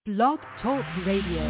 Blog Talk Radio.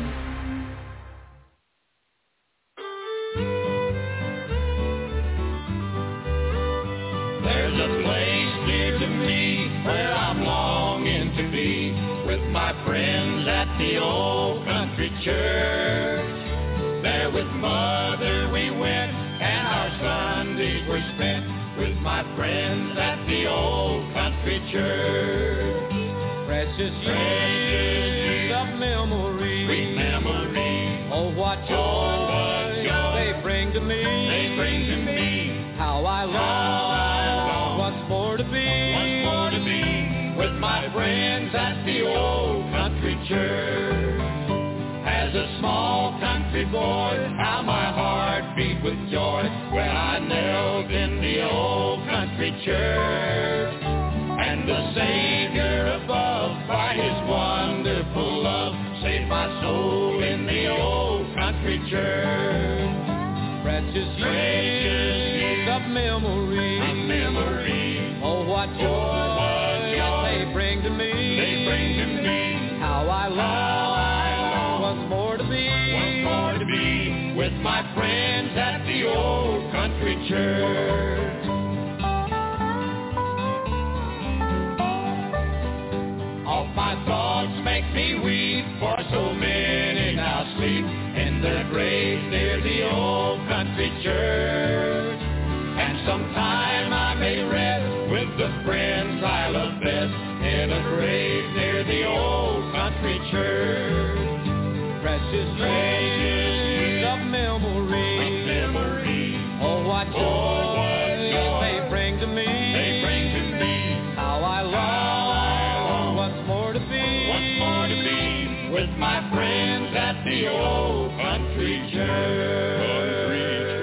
There's a place near to me where I'm longing to be with my friends at the old country church. There with Mother we went and our Sundays were spent with my friends at the old country church. Precious years of memory, sweet memory. Oh, what joy they bring to me. They bring to me. How I long once more to be with my friends at the old country church. As a small country boy, how my heart beat with joy when I knelt in the old country church. And the Savior above, by His wonderful love, saved my soul in the old country church. Precious years of memory, oh, what joy they bring to me. They bring to me. How I long once more to be with my friends at the old country church. All my thoughts make me weep, for so many now sleep in their graves near the old country church. And sometime I may rest with the friends I love best in a grave near the old country church. Precious years of memory, oh, what joy they bring to me. How I long once more to be with my friends at the old country church.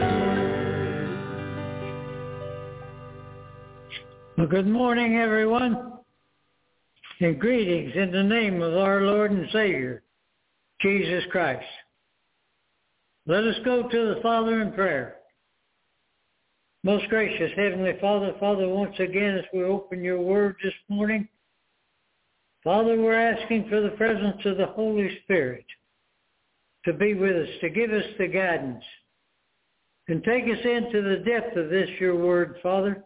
Well, good morning, everyone, and greetings in the name of our Lord and Savior, Jesus Christ. Let us go to the Father in prayer. Most gracious Heavenly Father, once again as we open your word this morning, Father, we're asking for the presence of the Holy Spirit to be with us, to give us the guidance, and take us into the depth of this, your word, Father,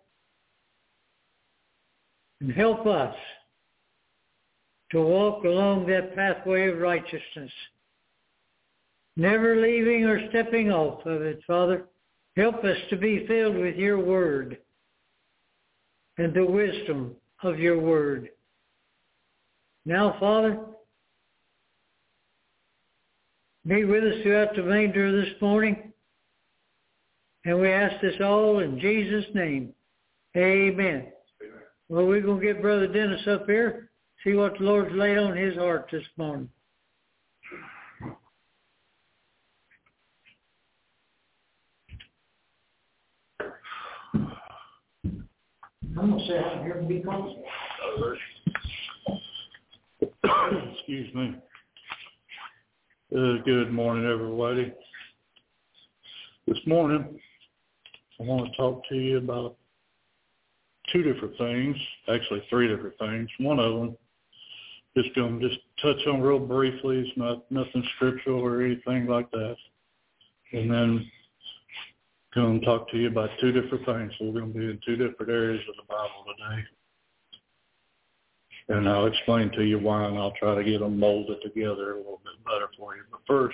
and help us to walk along that pathway of righteousness, never leaving or stepping off of it, Father. Help us to be filled with your word and the wisdom of your word. Now, Father, be with us throughout the remainder of this morning, and we ask this all in Jesus' name. Amen. Well, we're going to get Brother Dennis up here, see what the Lord's laid on his heart this morning. I'm going to sit out here and be comfortable. Excuse me. Good morning, everybody. This morning, I want to talk to you about two different things, actually three different things. One of them, just going to touch on real briefly. It's not nothing scriptural or anything like that. And then going to talk to you about two different things. So we're going to be in two different areas of the Bible today. And I'll explain to you why, and I'll try to get them molded together a little bit better for you. But first,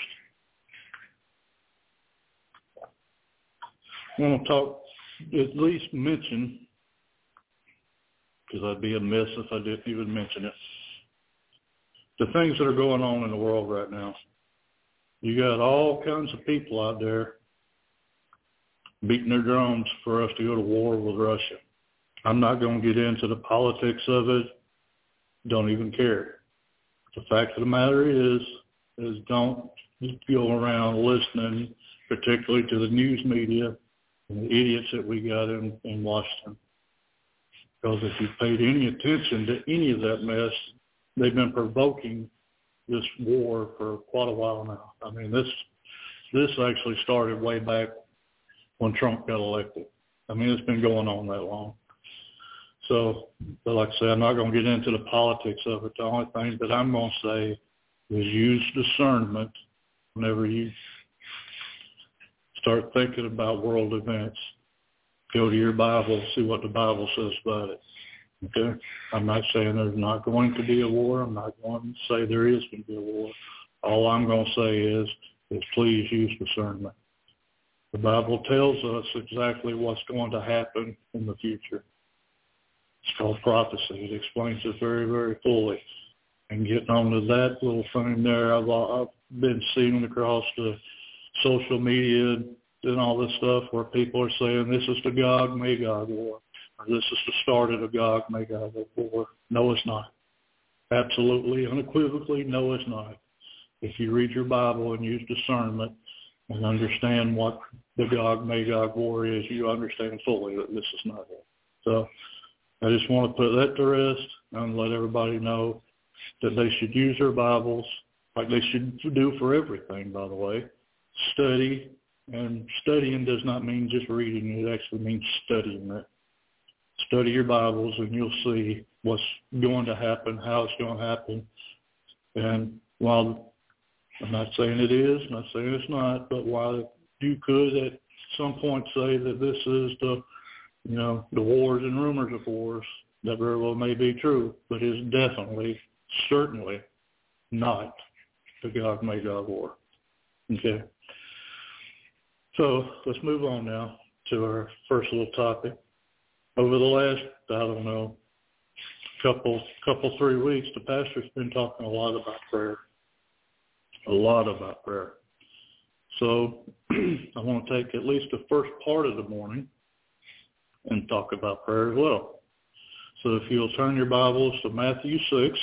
I want to talk, at least mention, because I'd be amiss if I didn't even mention it, the things that are going on in the world right now. You got all kinds of people out there beating their drums for us to go to war with Russia. I'm not going to get into the politics of it. Don't even care. The fact of the matter is don't go around listening, particularly to the news media and the idiots that we got in Washington. Because if you've paid any attention to any of that mess, they've been provoking this war for quite a while now. I mean, this actually started way back when Trump got elected. I mean, it's been going on that long. So, but like I said, I'm not going to get into the politics of it. The only thing that I'm going to say is use discernment whenever you start thinking about world events. Go to your Bible, see what the Bible says about it. Okay? I'm not saying there's not going to be a war. I'm not going to say there is going to be a war. All I'm going to say is please use discernment. The Bible tells us exactly what's going to happen in the future. It's called prophecy. It explains it very, very fully. And getting on to that little thing there, I've been seeing across the social media and all this stuff where people are saying this is the Gog-Magog war, or this is the start of the Gog-Magog war. No, it's not. Absolutely, unequivocally, no, it's not. If you read your Bible and use discernment and understand what the Gog-Magog war is, you understand fully that this is not it. So I just want to put that to rest and let everybody know that they should use their Bibles like they should do for everything, by the way. Study, and studying does not mean just reading. It actually means studying it. Study your Bibles and you'll see what's going to happen, how it's going to happen. And while I'm not saying it is, not saying it's not, but while you could at some point say that this is the wars and rumors of wars, that very well may be true, but it's definitely, certainly not the Gog-Magog war. Okay? So let's move on now to our first little topic. Over the last, couple 3 weeks, the pastor's been talking a lot about prayer. A lot about prayer. So I want to take at least the first part of the morning and talk about prayer as well. So if you'll turn your Bibles to Matthew 6,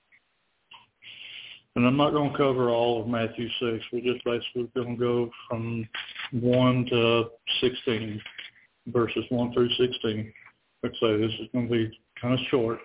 and I'm not going to cover all of Matthew 6. We're just basically going to go from 1 to 16, verses 1 through 16. Like I say, this is going to be kind of short.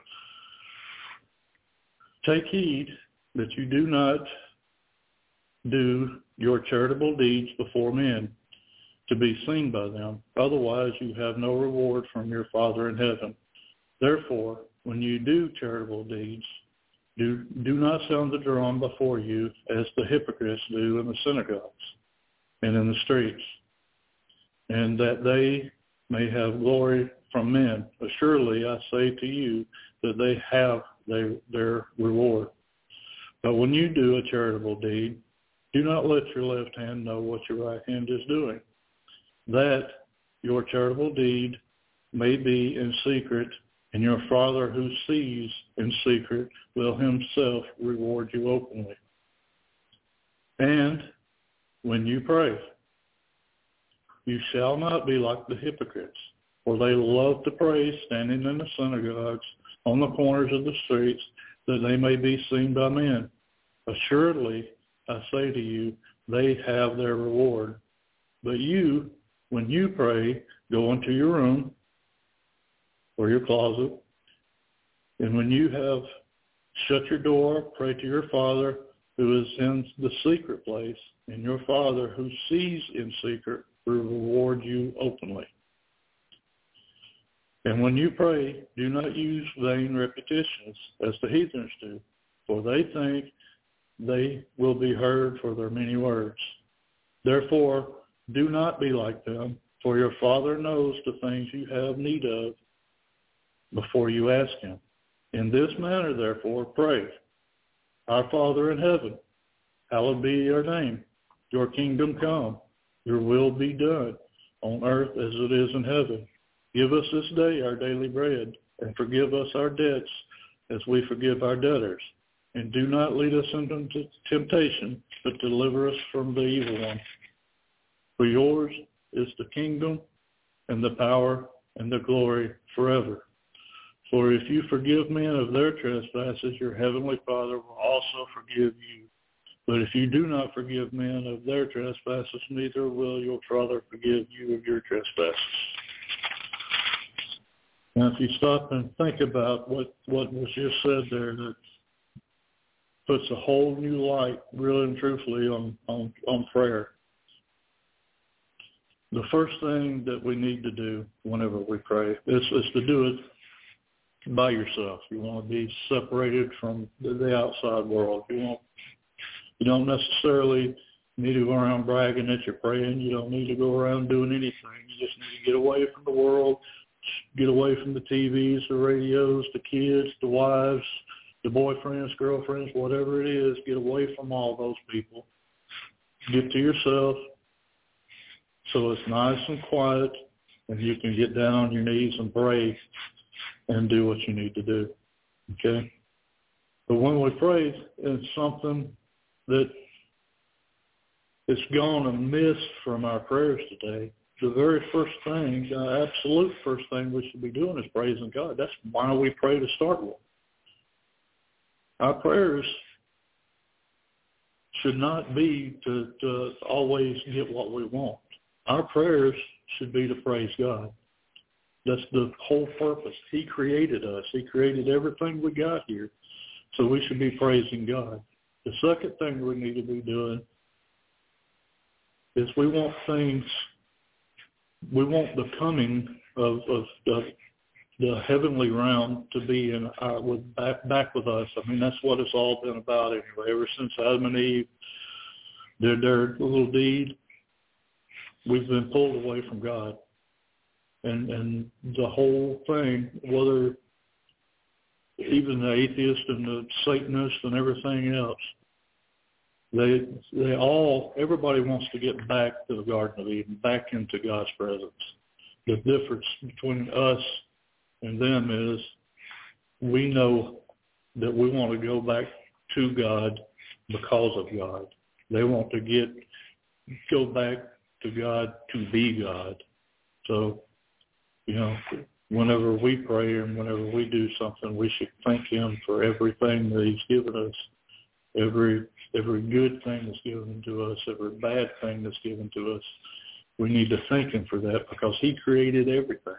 Take heed that you do not do your charitable deeds before men to be seen by them. Otherwise, you have no reward from your Father in heaven. Therefore, when you do charitable deeds, do not sound the drum before you as the hypocrites do in the synagogues and in the streets, and that they may have glory from men. Assuredly, I say to you that they have their reward. But when you do a charitable deed, do not let your left hand know what your right hand is doing, that your charitable deed may be in secret, and your Father who sees in secret will himself reward you openly. And when you pray, you shall not be like the hypocrites, for they love to pray standing in the synagogues on the corners of the streets, that they may be seen by men. Assuredly, I say to you, they have their reward. But you, when you pray, go into your room or your closet, and when you have shut your door, pray to your Father who is in the secret place, and your Father who sees in secret will reward you openly. And when you pray, do not use vain repetitions as the heathens do, for they think they will be heard for their many words. Therefore, do not be like them, for your Father knows the things you have need of before you ask him. In this manner, therefore, pray. Our Father in heaven, hallowed be your name. Your kingdom come. Your will be done on earth as it is in heaven. Give us this day our daily bread, and forgive us our debts as we forgive our debtors. And do not lead us into temptation, but deliver us from the evil one. For yours is the kingdom and the power and the glory forever. For if you forgive men of their trespasses, your heavenly Father will also forgive you. But if you do not forgive men of their trespasses, neither will your Father forgive you of your trespasses. Now, if you stop and think about what was just said there, that puts a whole new light, really and truthfully, on prayer. The first thing that we need to do whenever we pray is to do it by yourself. You want to be separated from the outside world. You want You don't necessarily need to go around bragging that you're praying. You don't need to go around doing anything. You just need to get away from the world, get away from the TVs, the radios, the kids, the wives, the boyfriends, girlfriends, whatever it is. Get away from all those people. Get to yourself so it's nice and quiet, and you can get down on your knees and pray and do what you need to do. Okay? But when we pray, it's something that it's gone amiss from our prayers today. The very first thing, the absolute first thing we should be doing is praising God. That's why we pray to start with. Our prayers should not be to always get what we want. Our prayers should be to praise God. That's the whole purpose. He created us. He created everything we got here. So we should be praising God. The second thing we need to be doing is we want the coming of the heavenly realm to be back with us. I mean, that's what it's all been about anyway. Ever since Adam and Eve did their little deed, we've been pulled away from God. And the whole thing, whether even the atheist and the Satanist and everything else, everybody wants to get back to the Garden of Eden, back into God's presence. The difference between us and them is we know that we want to go back to God because of God. They want to go back to God to be God. So, whenever we pray and whenever we do something, we should thank Him for everything that He's given us, every good thing that's given to us, every bad thing that's given to us. We need to thank Him for that because He created everything.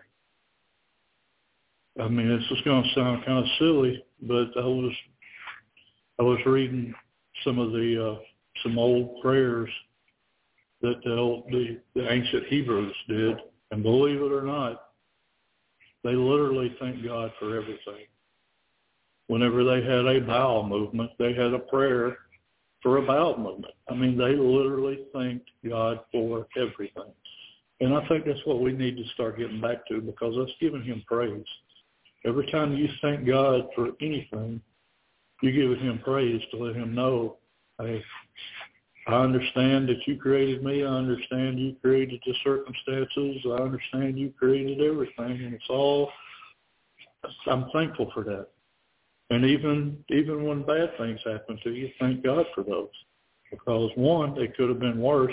I mean, it's just going to sound kind of silly, but I was reading some old prayers that the ancient Hebrews did, and believe it or not, they literally thank God for everything. Whenever they had a bowel movement, they had a prayer for a bowel movement. I mean, they literally thanked God for everything. And I think that's what we need to start getting back to, because that's giving Him praise. Every time you thank God for anything, you're giving Him praise to let Him know, hey, I understand that you created me. I understand you created the circumstances. I understand you created everything. And I'm thankful for that. And even when bad things happen to you, thank God for those. Because one, they could have been worse.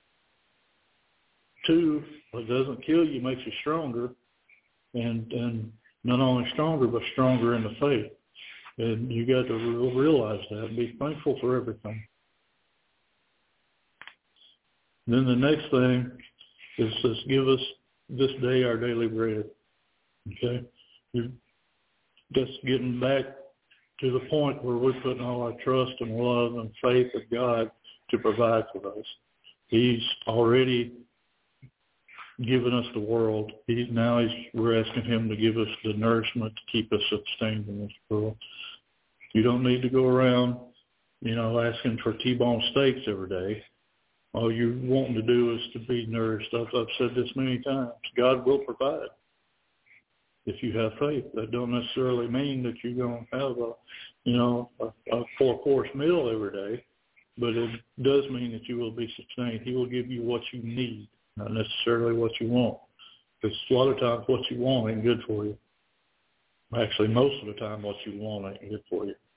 Two, what doesn't kill you makes you stronger. And not only stronger, but stronger in the faith. And you got to realize that and be thankful for everything. Then the next thing is just give us this day our daily bread. Okay? Just getting back to the point where we're putting all our trust and love and faith in God to provide for us. He's already given us the world. We're asking Him to give us the nourishment to keep us sustained in this world. You don't need to go around, asking for T-bone steaks every day. All you're wanting to do is to be nourished. I've said this many times. God will provide if you have faith. That don't necessarily mean that you're going to have a 4-course meal every day, but it does mean that you will be sustained. He will give you what you need, not necessarily what you want. Because a lot of times what you want ain't good for you. Actually, most of the time what you want ain't good for you.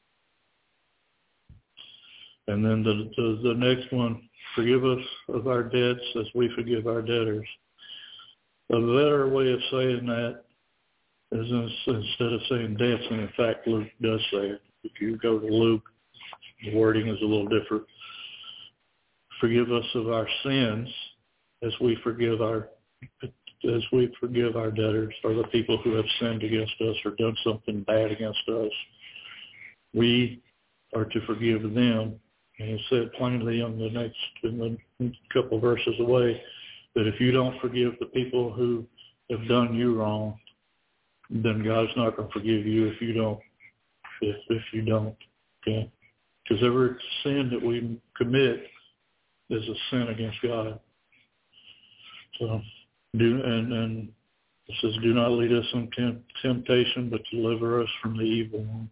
And then the next one, forgive us of our debts as we forgive our debtors. A better way of saying that is instead of saying debts, and in fact Luke does say it. If you go to Luke, the wording is a little different. Forgive us of our sins as we forgive our debtors, or the people who have sinned against us or done something bad against us. We are to forgive them. And he said plainly in the couple verses away that if you don't forgive the people who have done you wrong, then God's not going to forgive you if you don't. Okay. Because every sin that we commit is a sin against God. So, and it says, do not lead us into temptation, but deliver us from the evil one.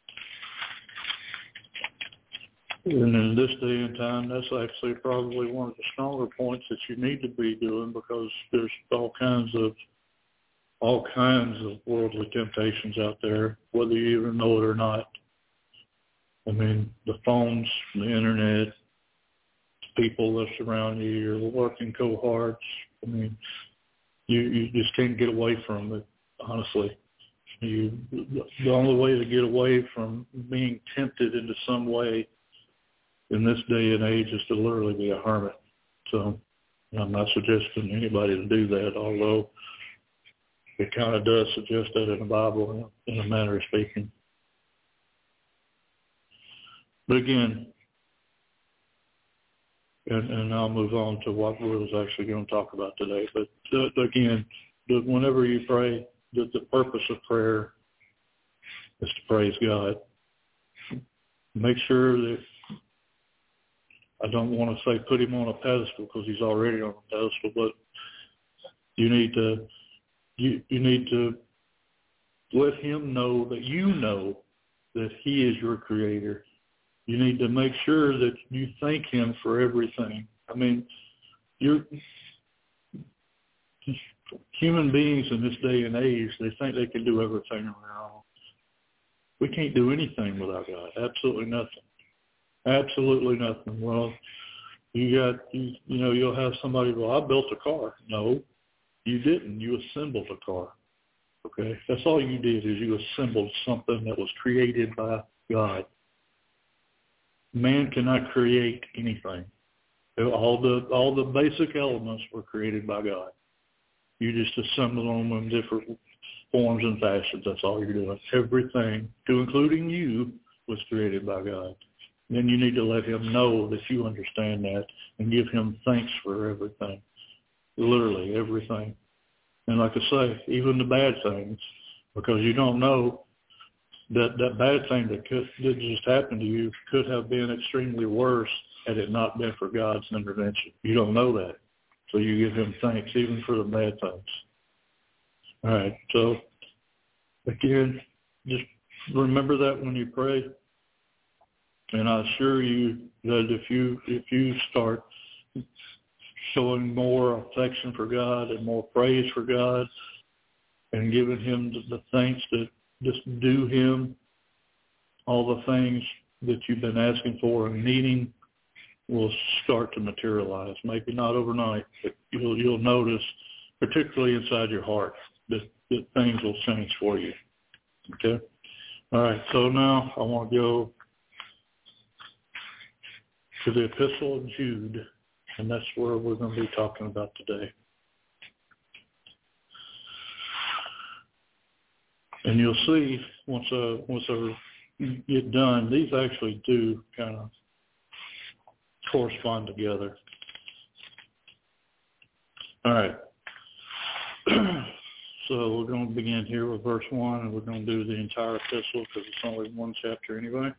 And in this day and time, that's actually probably one of the stronger points that you need to be doing, because there's all kinds of worldly temptations out there, whether you even know it or not. I mean, the phones, the internet, people that surround you, your working cohorts. I mean, you just can't get away from it, honestly. The only way to get away from being tempted into some way in this day and age is to literally be a hermit. So I'm not suggesting anybody to do that, although it kind of does suggest that in the Bible in a manner of speaking. But again, and I'll move on to what we was actually going to talk about today. But again, whenever you pray, the purpose of prayer is to praise God. Make sure that, I don't want to say put him on a pedestal, because he's already on a pedestal, but you need to let him know that you know that he is your creator. You need to make sure that you thank him for everything. I mean, human beings in this day and age, they think they can do everything on their own. We can't do anything without God. Absolutely nothing. Absolutely nothing. Well, you'll have somebody, well, I built a car. No, you didn't. You assembled a car. Okay? That's all you did, is you assembled something that was created by God. Man cannot create anything. All the basic elements were created by God. You just assemble them in different forms and fashions. That's all you're doing. Everything, to including you, was created by God. Then you need to let him know that you understand that and give him thanks for everything. Literally everything. And like I say, even the bad things, because you don't know that bad thing that just happened to you could have been extremely worse had it not been for God's intervention. You don't know that. So you give him thanks even for the bad things. All right. So again, just remember that when you pray. And I assure you that if you start showing more affection for God and more praise for God and giving him the thanks that just do him, all the things that you've been asking for and needing will start to materialize. Maybe not overnight, but you'll notice, particularly inside your heart, that things will change for you. Okay? All right, so now I want to go to the Epistle of Jude, and that's where we're going to be talking about today. And you'll see once I get done, these actually do kind of correspond together. All right. So we're going to begin here with verse 1, and we're going to do the entire epistle because it's only one chapter anyway.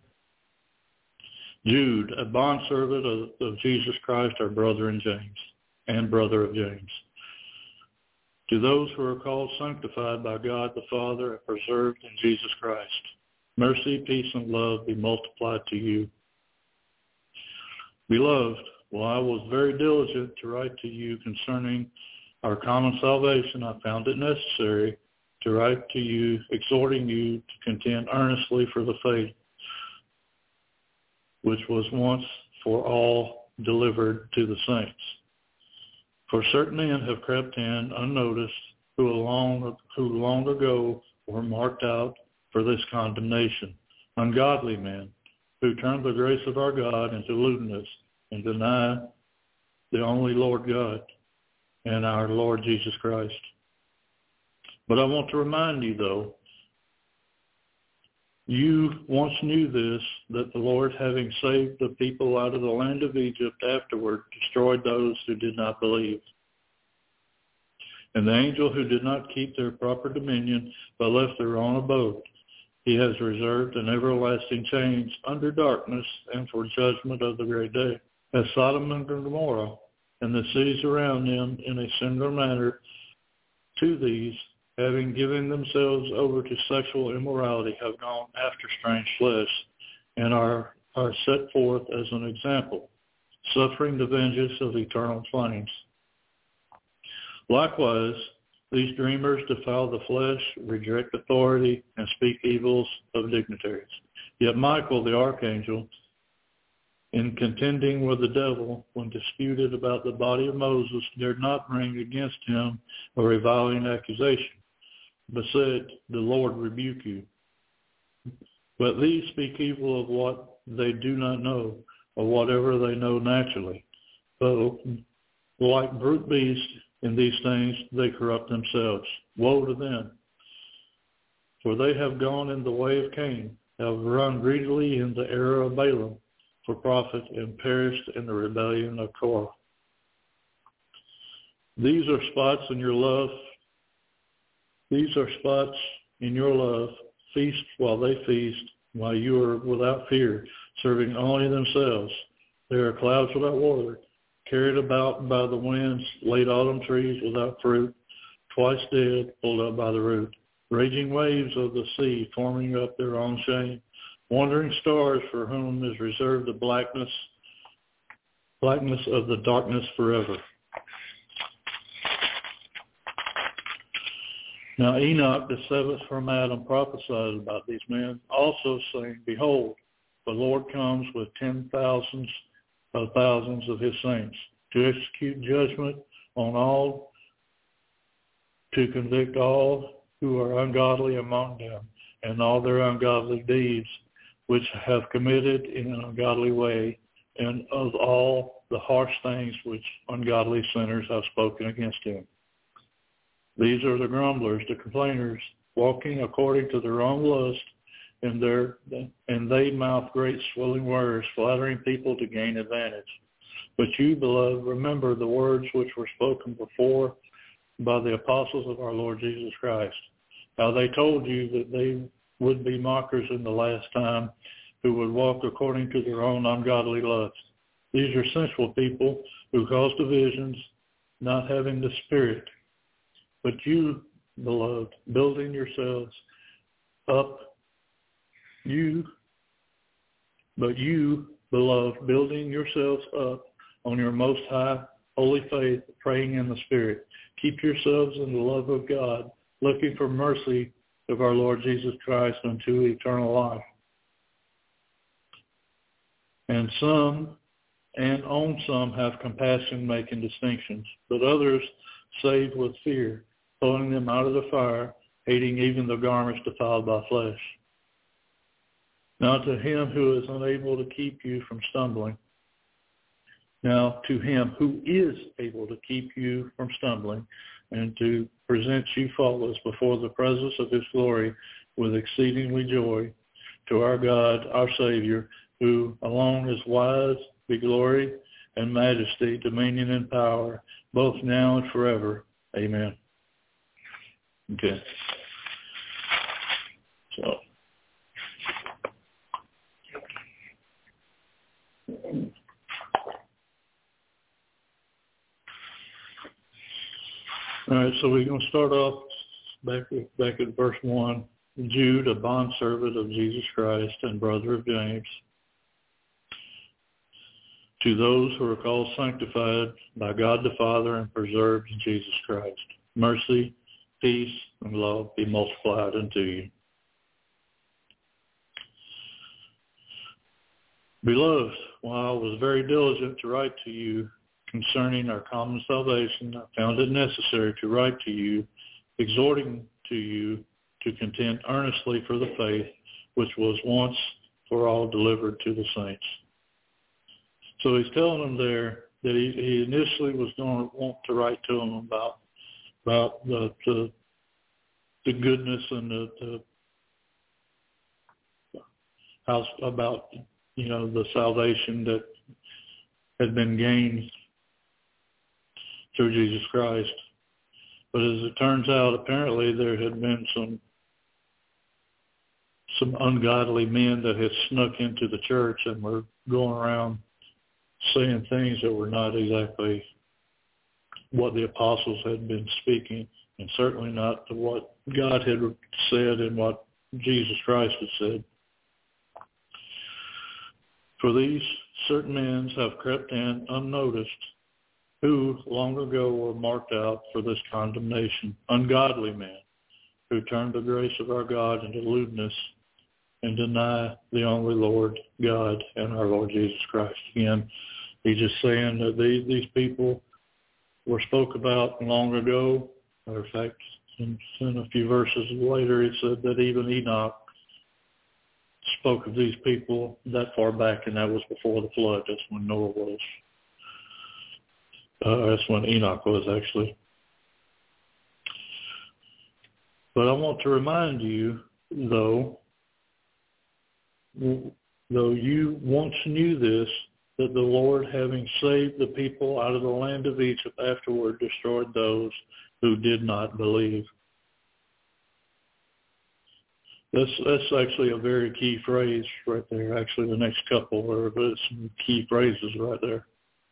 Jude, a bondservant of Jesus Christ, our brother in James, and brother of James. To those who are called, sanctified by God the Father, and preserved in Jesus Christ, mercy, peace, and love be multiplied to you. Beloved, while I was very diligent to write to you concerning our common salvation, I found it necessary to write to you, exhorting you to contend earnestly for the faith which was once for all delivered to the saints. For certain men have crept in unnoticed, who long ago were marked out for this condemnation, ungodly men, who turned the grace of our God into lewdness and deny the only Lord God and our Lord Jesus Christ. But I want to remind you, though, you once knew this, that the Lord, having saved the people out of the land of Egypt, afterward destroyed those who did not believe. And the angel who did not keep their proper dominion, but left their own abode, He has reserved an everlasting change under darkness and for judgment of the great day. As Sodom and Gomorrah and the cities around them in a similar manner to these, having given themselves over to sexual immorality, have gone after strange flesh, and are set forth as an example, suffering the vengeance of eternal flames. Likewise, these dreamers defile the flesh, reject authority, and speak evils of dignitaries. Yet Michael, the archangel, in contending with the devil when disputed about the body of Moses, dared not bring against him a reviling accusation, but said, "The Lord rebuke you." But these speak evil of what they do not know, or whatever they know naturally. But like brute beasts in these things, they corrupt themselves. Woe to them! For they have gone in the way of Cain, have run greedily in the error of Balaam for profit, and perished in the rebellion of Korah. These are spots in your love. These are spots in your love. Feast while they feast, while you are without fear, serving only themselves. They are clouds without water, carried about by the winds, late autumn trees without fruit, twice dead, pulled up by the root, raging waves of the sea, forming up their own shame, wandering stars for whom is reserved the blackness of the darkness forever. Now Enoch, the seventh from Adam, prophesied about these men, also saying, "Behold, the Lord comes with 10,000s of thousands of his saints, to execute judgment on all, to convict all who are ungodly among them, and all their ungodly deeds, which have committed in an ungodly way, and of all the harsh things which ungodly sinners have spoken against him. These are the grumblers, the complainers, walking according to their own lust, and they mouth great swelling words, flattering people to gain advantage. But you, beloved, remember the words which were spoken before by the apostles of our Lord Jesus Christ, how they told you that they would be mockers in the last time, who would walk according to their own ungodly lusts. These are sensual people who cause divisions, not having the Spirit. But you, beloved, building yourselves up, beloved, building yourselves up on your most high holy faith, praying in the Spirit. Keep yourselves in the love of God, looking for mercy of our Lord Jesus Christ unto eternal life. And on some have compassion, making distinctions, but others save with fear, pulling them out of the fire, hating even the garments defiled by flesh. Now to him who is unable to keep you from stumbling, and to present you faultless before the presence of his glory with exceedingly joy, to our God, our Savior, who alone is wise, be glory and majesty, dominion and power, both now and forever. Amen. Okay. So. All right, so we're going to start off back at verse 1. Jude, a bondservant of Jesus Christ and brother of James, to those who are called sanctified by God the Father and preserved in Jesus Christ, mercy, peace, and love be multiplied unto you. Beloved, while I was very diligent to write to you concerning our common salvation, I found it necessary to write to you, exhorting to you to contend earnestly for the faith which was once for all delivered to the saints. So he's telling them there that he initially was going to want to write to them about the goodness and the house, about the salvation that had been gained through Jesus Christ. But as it turns out, apparently there had been some ungodly men that had snuck into the church and were going around saying things that were not exactly what the apostles had been speaking, and certainly not to what God had said and what Jesus Christ had said. For these certain men have crept in unnoticed, who long ago were marked out for this condemnation, ungodly men, who turn the grace of our God into lewdness and deny the only Lord God and our Lord Jesus Christ. Again, he's just saying that these people were spoke about long ago. Matter of fact, in a few verses later, it said that even Enoch spoke of these people that far back, and that was before the flood. That's when Noah was. That's when Enoch was, actually. But I want to remind you, though you once knew this, that the Lord, having saved the people out of the land of Egypt, afterward destroyed those who did not believe. That's actually a very key phrase right there. Actually, the next couple are some key phrases right there.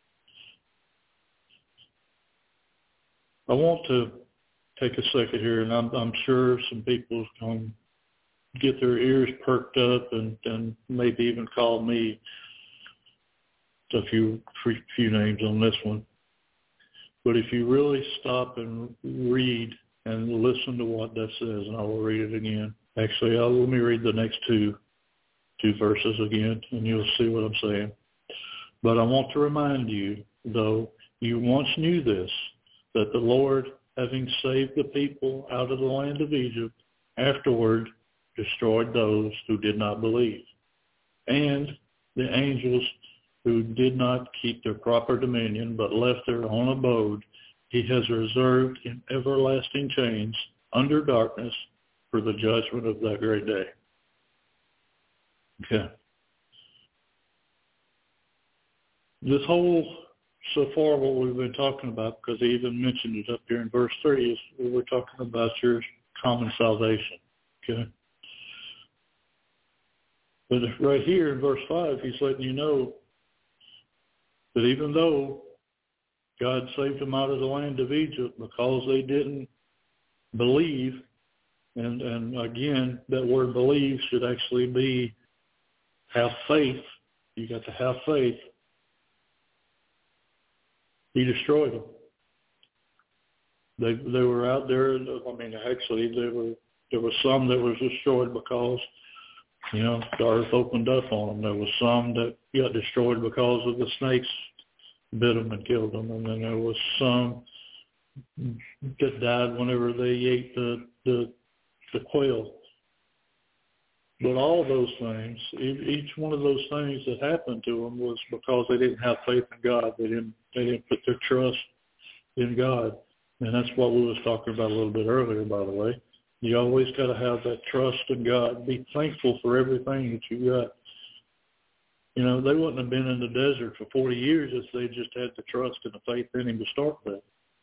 I want to take a second here, and I'm sure some people can get their ears perked up and maybe even call me a few names on this one. But if you really stop and read and listen to what that says, and I will read it again. Actually, let me read the next two verses again, and you'll see what I'm saying. But I want to remind you, though you once knew this, that the Lord, having saved the people out of the land of Egypt, afterward destroyed those who did not believe. And the angels who did not keep their proper dominion, but left their own abode, he has reserved in everlasting chains under darkness for the judgment of that great day. Okay. This whole, so far what we've been talking about, because he even mentioned it up here in verse 3, is we're talking about your common salvation. Okay. But right here in verse 5, he's letting you know that even though God saved them out of the land of Egypt because they didn't believe, and again, that word believe should actually be have faith. You got to have faith. He destroyed them. They were out there. I mean, actually, there was some that was destroyed because, the earth opened up on them. There was some that got destroyed because of the snakes bit them and killed them, and then there was some that died whenever they ate the quail. But all those things, each one of those things that happened to them was because they didn't have faith in God. They didn't put their trust in God, and that's what we was talking about a little bit earlier, by the way. You always got to have that trust in God. Be thankful for everything that you got. They wouldn't have been in the desert for 40 years if they just had the trust and the faith in him to start with.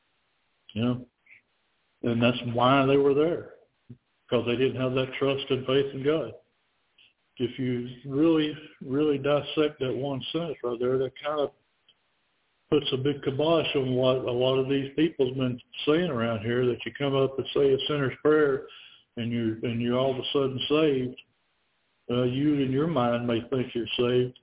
And that's why they were there, because they didn't have that trust and faith in God. If you really, really dissect that one sentence right there, that kind of puts a big kibosh on what a lot of these people's been saying around here, that you come up and say a sinner's prayer and you're all of a sudden saved. You in your mind may think you're saved,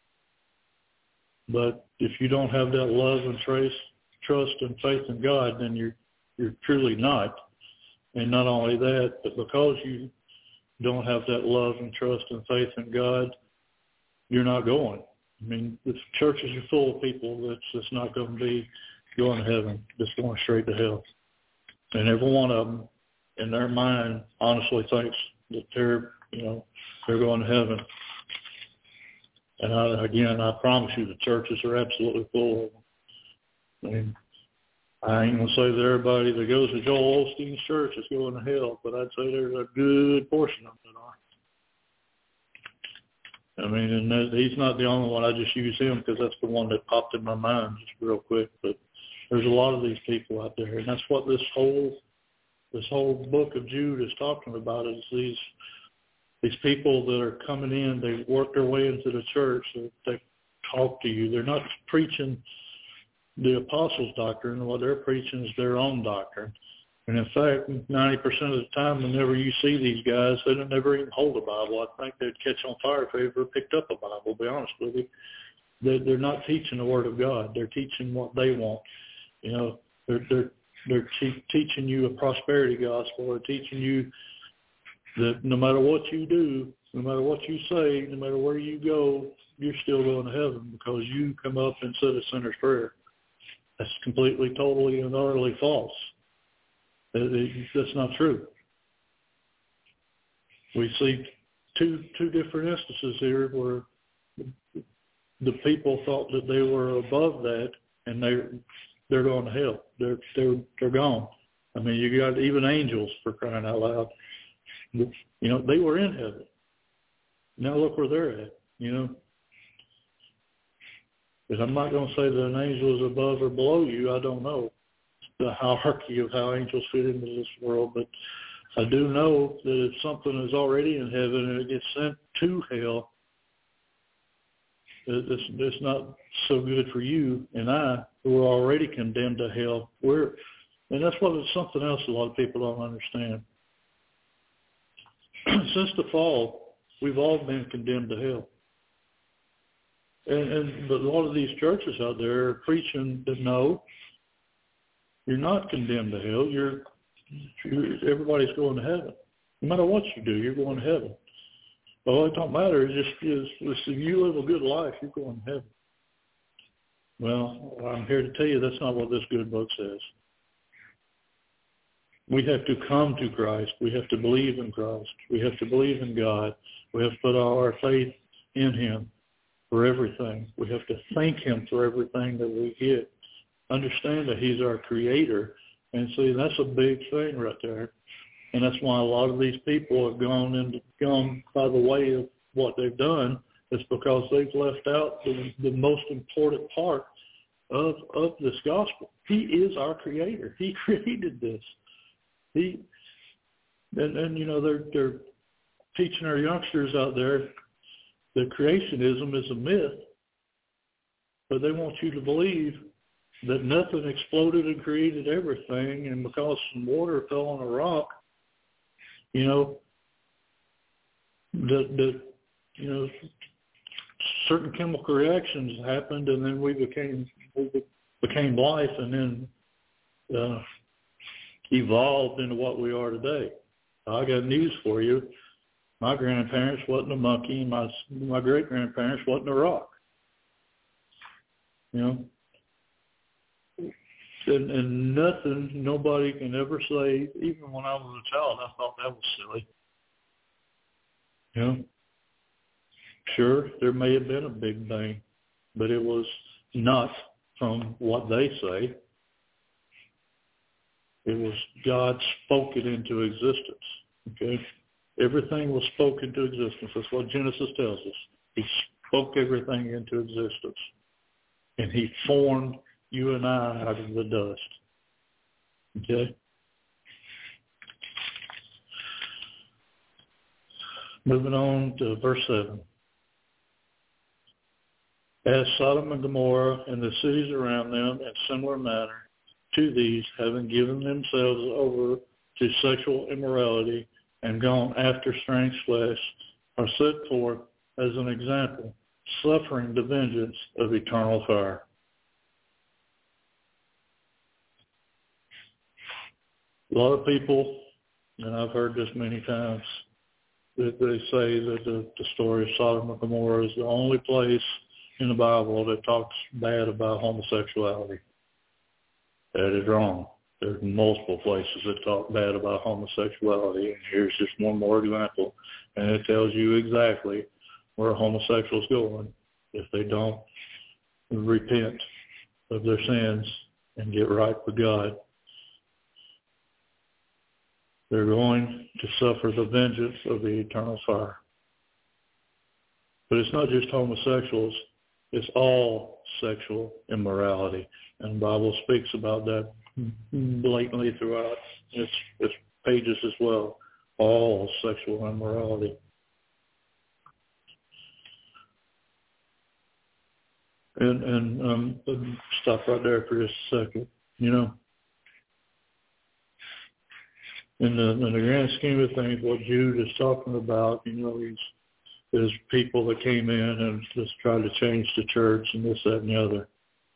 but if you don't have that love and trust and faith in God, then you're truly not. And not only that, but because you don't have that love and trust and faith in God, you're not going. I mean, the churches are full of people that's just not going to be going to heaven, just going straight to hell. And every one of them, in their mind, honestly thinks that they're going to heaven. And I promise you, the churches are absolutely full of them. I mean, I ain't going to say that everybody that goes to Joel Osteen's church is going to hell, but I'd say there's a good portion of them that are. I mean, and he's not the only one. I just use him because that's the one that popped in my mind just real quick. But there's a lot of these people out there, and that's what this whole book of Jude is talking about, is These people that are coming in, they work their way into the church. They talk to you. They're not preaching the apostles' doctrine. What they're preaching is their own doctrine. And in fact, 90% of the time, whenever you see these guys, they don't never even hold a Bible. I think they'd catch on fire if they ever picked up a Bible, to be honest with you. They're not teaching the Word of God. They're teaching what they want. You know, they're teaching you a prosperity gospel. They're teaching you that no matter what you do, no matter what you say, no matter where you go, you're still going to heaven because you come up and said a sinner's prayer. That's completely, totally, and utterly false. That's not true. We see two different instances here where the people thought that they were above that, and they're going to hell. They're gone. I mean, you got even angels, for crying out loud. You know, they were in heaven. Now look where they're at. You know. But I'm not going to say that an angel is above or below you. I don't know the hierarchy of how angels fit into this world, but I do know that if something is already in heaven and it gets sent to hell, it's not so good for you and I, who are already condemned to hell. And that's something else a lot of people don't understand. Since the fall, we've all been condemned to hell. But a lot of these churches out there are preaching that no, you're not condemned to hell. Everybody's going to heaven. No matter what you do, you're going to heaven. Well, it don't matter. It's if you live a good life, you're going to heaven. Well, I'm here to tell you that's not what this good book says. We have to come to Christ. We have to believe in Christ. We have to believe in God. We have to put all our faith in Him for everything. We have to thank Him for everything that we get. Understand that He's our Creator. And see, that's a big thing right there. And that's why a lot of these people have gone by the way of what they've done. It's because they've left out the most important part of this gospel. He is our Creator. He created this. And you know, they're teaching our youngsters out there that creationism is a myth, but they want you to believe that nothing exploded and created everything, and because some water fell on a rock, you know, that you know, certain chemical reactions happened, and then we became life, and then evolved into what we are today. I got news for you. My grandparents wasn't a monkey, and my great-grandparents wasn't a rock. You know? And nothing, nobody can ever say, even when I was a child, I thought that was silly. You know? Sure, there may have been a big bang, but it was not from what they say. It was God spoke it into existence. Okay? Everything was spoken into existence. That's what Genesis tells us. He spoke everything into existence. And He formed you and I out of the dust. Okay? Moving on to verse 7. As Sodom and Gomorrah and the cities around them in similar manner to these, having given themselves over to sexual immorality and gone after strange flesh, are set forth as an example, suffering the vengeance of eternal fire. A lot of people, and I've heard this many times, that they say that the story of Sodom and Gomorrah is the only place in the Bible that talks bad about homosexuality. That is wrong. There's multiple places that talk bad about homosexuality, and here's just one more example, and it tells you exactly where a homosexual's going if they don't repent of their sins and get right with God. They're going to suffer the vengeance of the eternal fire. But it's not just homosexuals, it's all sexual immorality. And the Bible speaks about that blatantly throughout its pages as well. All sexual immorality. And stop right there for just a second. You know, in the grand scheme of things, what Jude is talking about, you know, there's people that came in and just tried to change the church and this, that, and the other.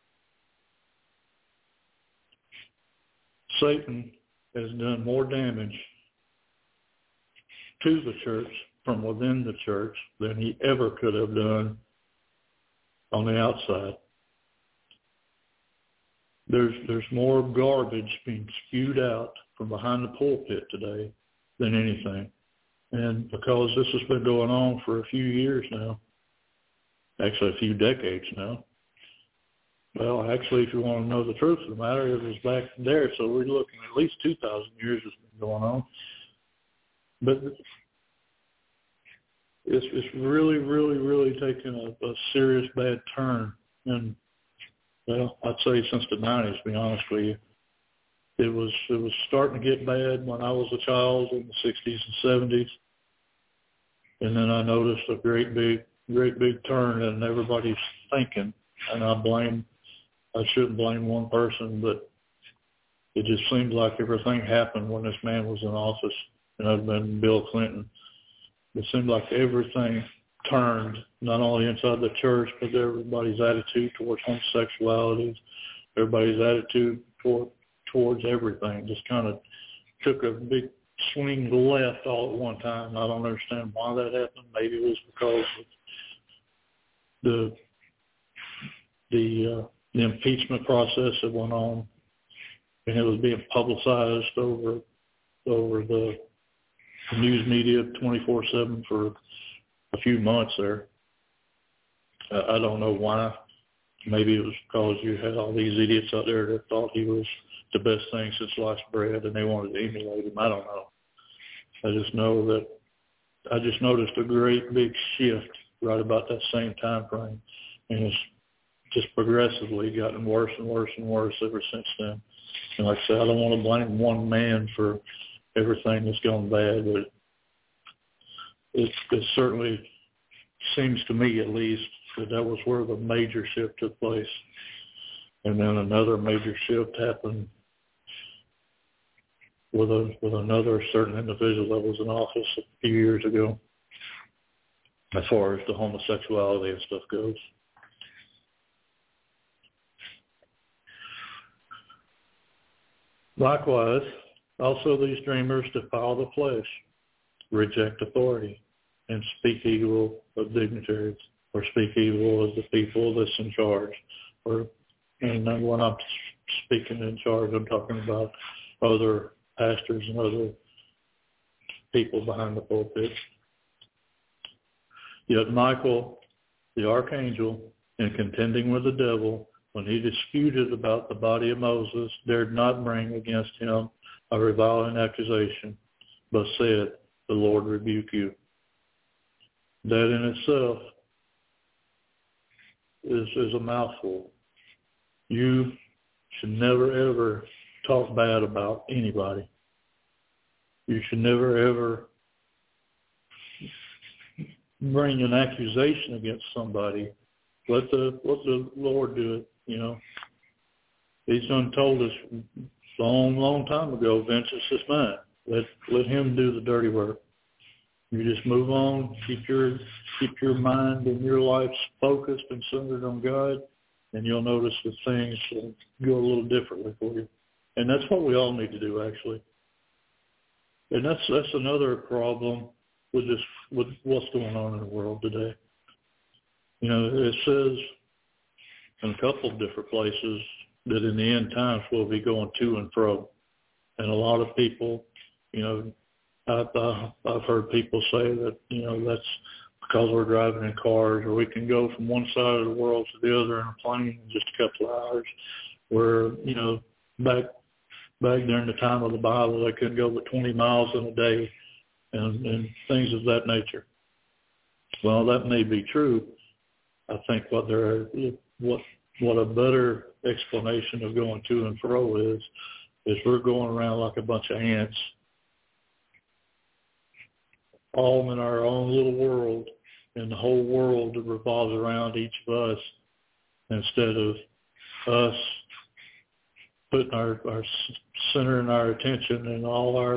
Satan has done more damage to the church from within the church than he ever could have done on the outside. There's more garbage being spewed out from behind the pulpit today than anything. And because this has been going on for a few years now, actually a few decades now, well, actually, if you want to know the truth of the matter, it was back there, so we're looking at least 2,000 years it's been going on. But it's really, really, really taken a serious bad turn. And, well, I'd say since the 90s, to be honest with you. It was starting to get bad when I was a child in the 60s and 70s. And then I noticed a great big turn in everybody's thinking. And I shouldn't blame one person, but it just seems like everything happened when this man was in office, and I'd been Bill Clinton. It seemed like everything turned, not only inside the church, but everybody's attitude towards homosexuality, everybody's attitude towards everything just kind of took a big swing left all at one time. I don't understand why that happened. Maybe it was because of the impeachment process that went on, and it was being publicized over the news media 24/7 for a few months there. I don't know why. Maybe it was because you had all these idiots out there that thought he was the best thing since sliced bread, and they wanted to emulate him. I don't know. I just know that I just noticed a great big shift right about that same time frame, and it's just progressively gotten worse and worse and worse ever since then. And like I said, I don't want to blame one man for everything that's gone bad, but it certainly seems to me, at least, that was where the major shift took place. And then another major shift happened with another certain individual that was in office a few years ago, as far as the homosexuality and stuff goes. Likewise, also these dreamers defile the flesh, reject authority, and speak evil of dignitaries, or speak evil of the people that's in charge. And when I'm speaking in charge, I'm talking about other pastors and other people behind the pulpit. Yet Michael, the archangel, in contending with the devil, when he disputed about the body of Moses, dared not bring against him a reviling accusation, but said, "The Lord rebuke you." That in itself is a mouthful. You should never, ever talk bad about anybody. You should never, ever bring an accusation against somebody. Let the Lord do it, you know. He's done told us long time ago, vengeance is mine. Let him do the dirty work. You just move on, keep your mind and your life focused and centered on God, and you'll notice that things will go a little differently for you. And that's what we all need to do, actually. And that's another problem with what's going on in the world today. You know, it says in a couple of different places that in the end times we'll be going to and fro. And a lot of people, you know, I've heard people say that, you know, that's because we're driving in cars, or we can go from one side of the world to the other in a plane in just a couple of hours. Where, you know, back during the time of the Bible, they couldn't go but 20 miles in a day, and things of that nature. Well, that may be true. I think what a better explanation of going to and fro is we're going around like a bunch of ants, all in our own little world, and the whole world revolves around each of us. instead of us putting our centering our attention in all our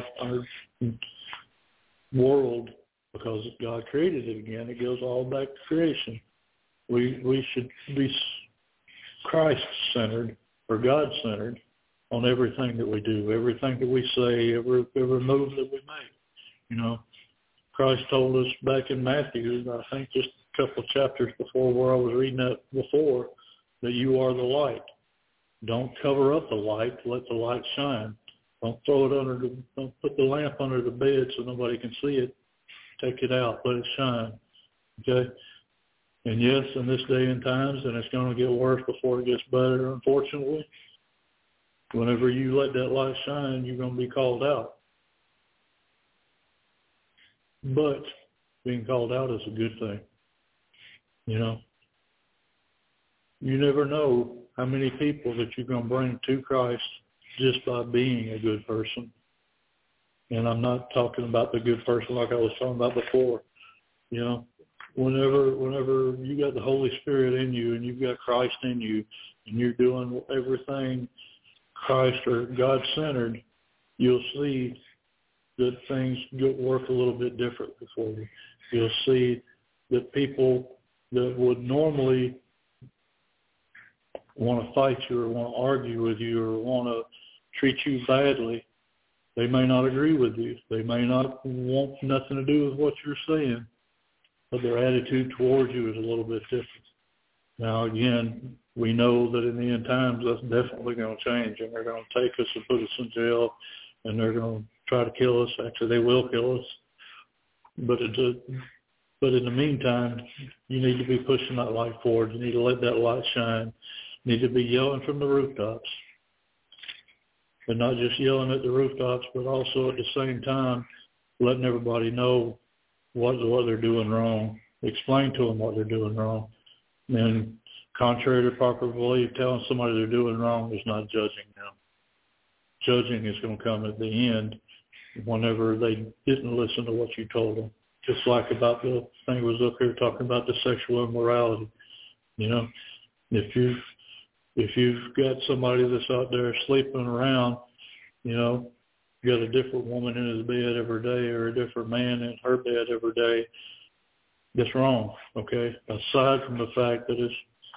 world, because God created it again. It goes all back to creation. We should be Christ-centered or God-centered on everything that we do, everything that we say, every move that we make. You know, Christ told us back in Matthew, I think just a couple of chapters before where I was reading that before, that you are the light. Don't cover up the light. Let the light shine. Don't don't put the lamp under the bed so nobody can see it. Take it out. Let it shine. Okay? And yes, in this day and times, and it's going to get worse before it gets better, unfortunately, whenever you let that light shine, you're going to be called out. But being called out is a good thing. You know? You never know how many people that you're going to bring to Christ just by being a good person. And I'm not talking about the good person like I was talking about before. You know, whenever you got the Holy Spirit in you and you've got Christ in you and you're doing everything Christ or God-centered, you'll see that things work a little bit differently for you. You'll see that people that would normally want to fight you or want to argue with you or want to treat you badly, they may not agree with you. They may not want nothing to do with what you're saying, but their attitude towards you is a little bit different. Now, again, we know that in the end times that's definitely going to change, and they're going to take us and put us in jail, and they're going to try to kill us. Actually, they will kill us. But in the meantime, you need to be pushing that light forward. You need to let that light shine. You need to be yelling from the rooftops. But not just yelling at the rooftops, but also at the same time letting everybody know what they're doing wrong. Explain to them what they're doing wrong. And contrary to popular belief, telling somebody they're doing wrong is not judging them. Judging is going to come at the end whenever they didn't listen to what you told them. Just like about the thing was up here talking about the sexual immorality. You know, if you've got somebody that's out there sleeping around, you know, you got a different woman in his bed every day or a different man in her bed every day, that's wrong, okay? Aside from the fact that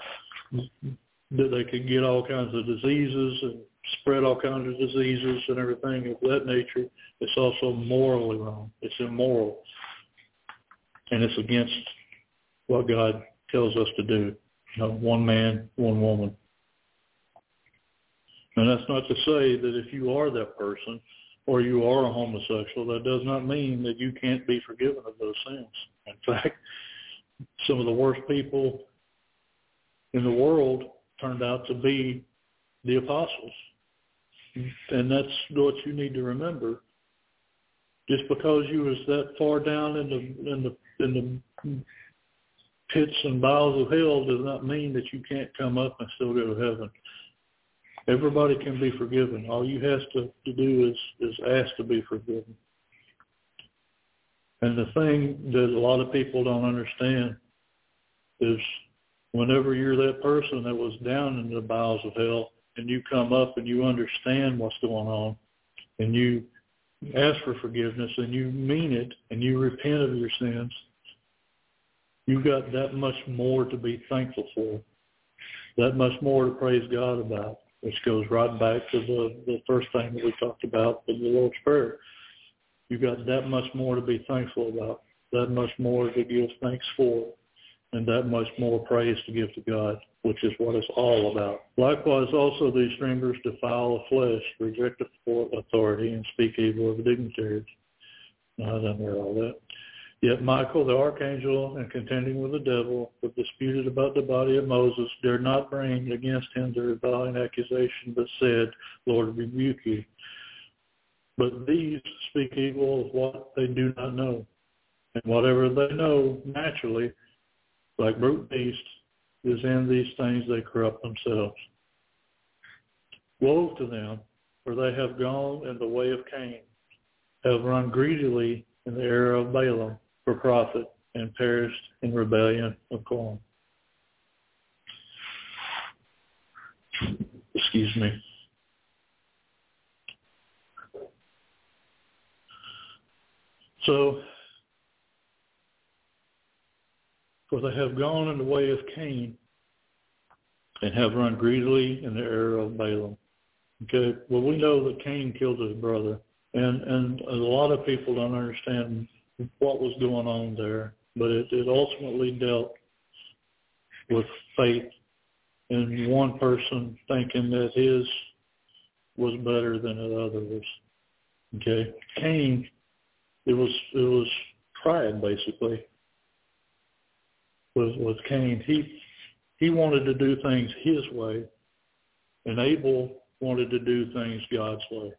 that they can get all kinds of diseases and spread all kinds of diseases and everything of that nature, it's also morally wrong. It's immoral. And it's against what God tells us to do. You know, one man, one woman. And that's not to say that if you are that person or you are a homosexual, that does not mean that you can't be forgiven of those sins. In fact, some of the worst people in the world turned out to be the apostles. And that's what you need to remember. Just because you was that far down in the pits and bowels of hell does not mean that you can't come up and still go to heaven. Everybody can be forgiven. All you have to do is ask to be forgiven. And the thing that a lot of people don't understand is whenever you're that person that was down in the bowels of hell and you come up and you understand what's going on and you ask for forgiveness and you mean it and you repent of your sins, you've got that much more to be thankful for, that much more to praise God about, which goes right back to the first thing that we talked about in the Lord's Prayer. You've got that much more to be thankful about, that much more to give thanks for, and that much more praise to give to God, which is what it's all about. Likewise, also these dreamers defile the flesh, reject the authority, and speak evil of the dignitaries. Now, I don't hear all that. Yet Michael, the archangel, in contending with the devil, who disputed about the body of Moses, dared not bring against him the reviling accusation, but said, Lord, rebuke you. But these speak evil of what they do not know. And whatever they know naturally, like brute beasts, is in these things they corrupt themselves. Woe to them, for they have gone in the way of Cain, have run greedily in the error of Balaam for profit, and perished in rebellion of Korah. Excuse me. So, for they have gone in the way of Cain and have run greedily in the error of Balaam. Okay, well, we know that Cain killed his brother, and a lot of people don't understand what was going on there, but it ultimately dealt with faith and one person thinking that his was better than the other's. Okay, Cain, it was pride basically. With Cain, he wanted to do things his way, and Abel wanted to do things God's way.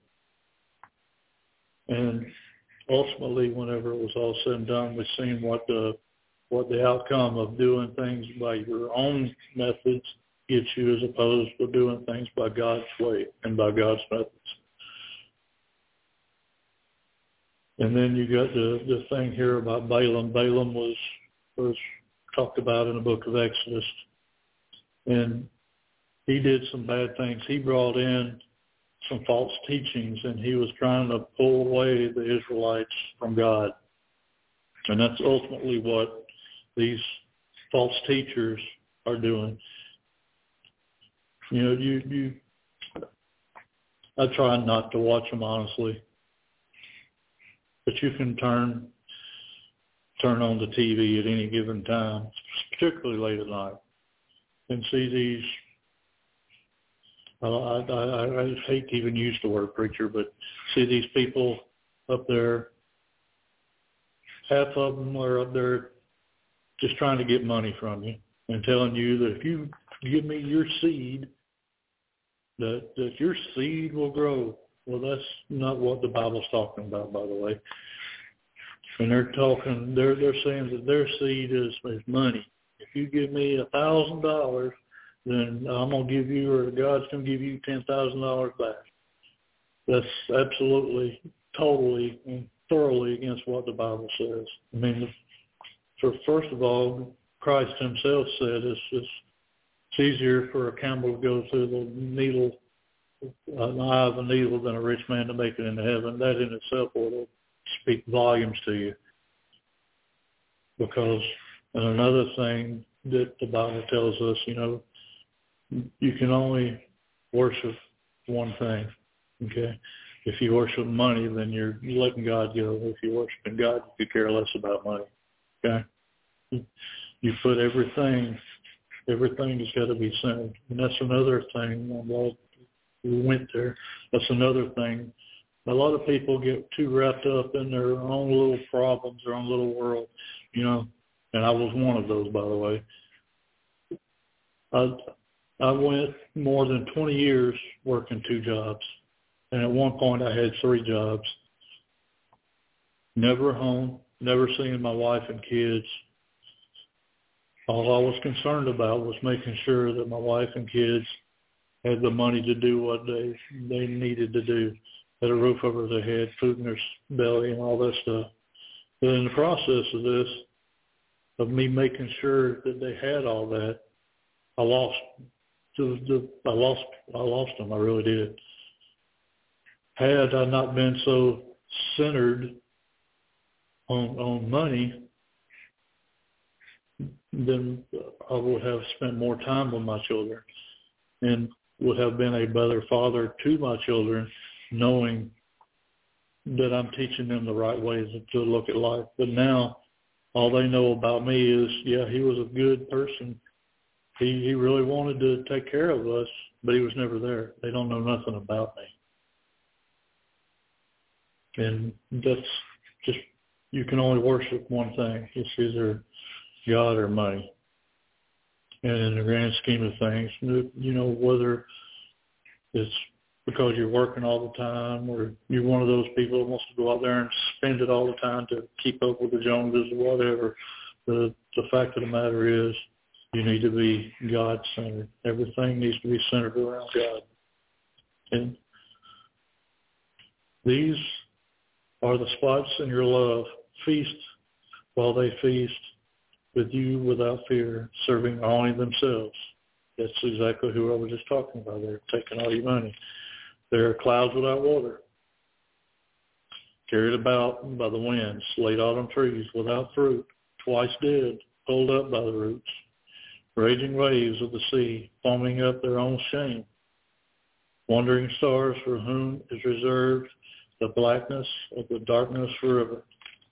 And ultimately, whenever it was all said and done, we've seen what the outcome of doing things by your own methods gets you, as opposed to doing things by God's way and by God's methods. And then you got the thing here about Balaam. Balaam was talked about in the book of Exodus, and he did some bad things. He brought in some false teachings, and he was trying to pull away the Israelites from God. And that's ultimately what these false teachers are doing. You know, I try not to watch them, honestly, but you can turn on the TV at any given time, particularly late at night, and see these, I hate to even use the word preacher, but see these people up there, half of them are up there just trying to get money from you and telling you that if you give me your seed, that your seed will grow. Well, that's not what the Bible's talking about, by the way. And they're saying that their seed is money. If you give me $1,000, then I'm going to give you, or God's going to give you $10,000 back. That's absolutely, totally, and thoroughly against what the Bible says. I mean, first of all, Christ himself said it's easier for a camel to go through the eye of a needle than a rich man to make it into heaven. That in itself will speak volumes to you. Because, and another thing that the Bible tells us, you know, you can only worship one thing, okay? If you worship money, then you're letting God go. If you're worshiping God, you could care less about money, okay? You put everything has got to be centered. And that's another thing, while we went there, that's another thing. A lot of people get too wrapped up in their own little problems, their own little world, you know, and I was one of those, by the way. I went more than 20 years working 2 jobs, and at one point I had 3 jobs. Never home, never seeing my wife and kids. All I was concerned about was making sure that my wife and kids had the money to do what they needed to do, had a roof over their head, food in their belly, and all that stuff. But in the process of this, of me making sure that they had all that, I lost them. I really did. Had I not been so centered on money, then I would have spent more time with my children and would have been a better father to my children, knowing that I'm teaching them the right ways to look at life. But now all they know about me is, yeah, he was a good person. He really wanted to take care of us, but he was never there. They don't know nothing about me. And that's just, you can only worship one thing. It's either God or money. And in the grand scheme of things, you know, whether it's because you're working all the time or you're one of those people that wants to go out there and spend it all the time to keep up with the Joneses or whatever, the fact of the matter is you need to be God-centered. Everything needs to be centered around God. And these are the spots in your love. Feast while they feast with you without fear, serving only themselves That's exactly who I was just talking about. They're taking all your money. They're clouds without water, carried about by the winds, late autumn trees without fruit, twice dead, pulled up by the roots, raging waves of the sea, foaming up their own shame, wandering stars for whom is reserved the blackness of the darkness forever.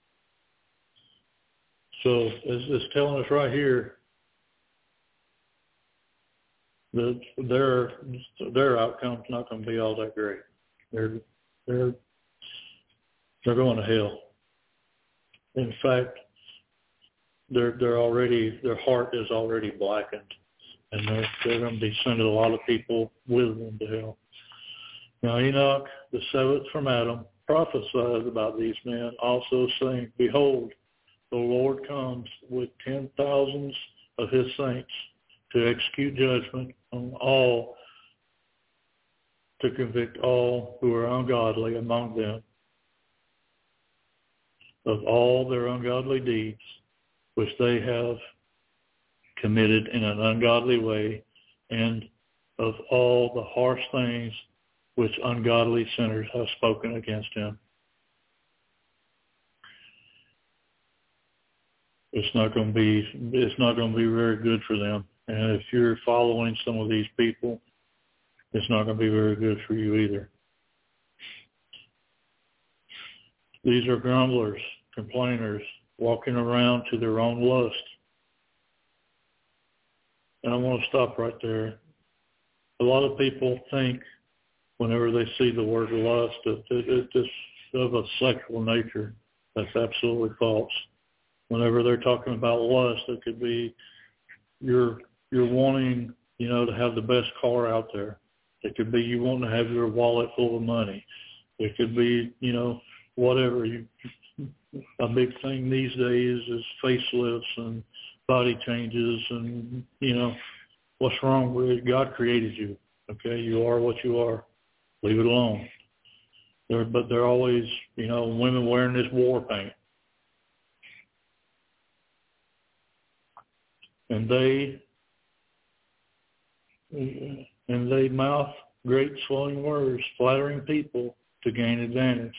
So it's telling us right here that their outcome's not going to be all that great. They're going to hell. In fact, their heart is already blackened, and they're going to be sending a lot of people with them to hell. Now Enoch, the seventh from Adam, prophesied about these men, also saying, "Behold, the Lord comes with 10,000s of his saints to execute judgment on all, to convict all who are ungodly among them of all their ungodly deeds, which they have committed in an ungodly way, and of all the harsh things which ungodly sinners have spoken against him." It's not going to be very good for them. And if you're following some of these people, it's not going to be very good for you either. These are grumblers, complainers, walking around to their own lust. And I want to stop right there. A lot of people think whenever they see the word lust that it's of a sexual nature. That's absolutely false. Whenever they're talking about lust, it could be you're wanting, to have the best car out there. It could be you want to have your wallet full of money. It could be, whatever. A big thing these days is facelifts and body changes and, what's wrong with it? God created you. Okay, you are what you are. Leave it alone. But they're always, women wearing this war paint. And they mouth great swelling words, flattering people to gain advantage.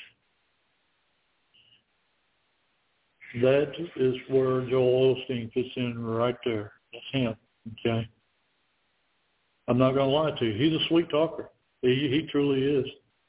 That is where Joel Osteen fits in right there. That's him, okay? I'm not going to lie to you. He's a sweet talker. He truly is.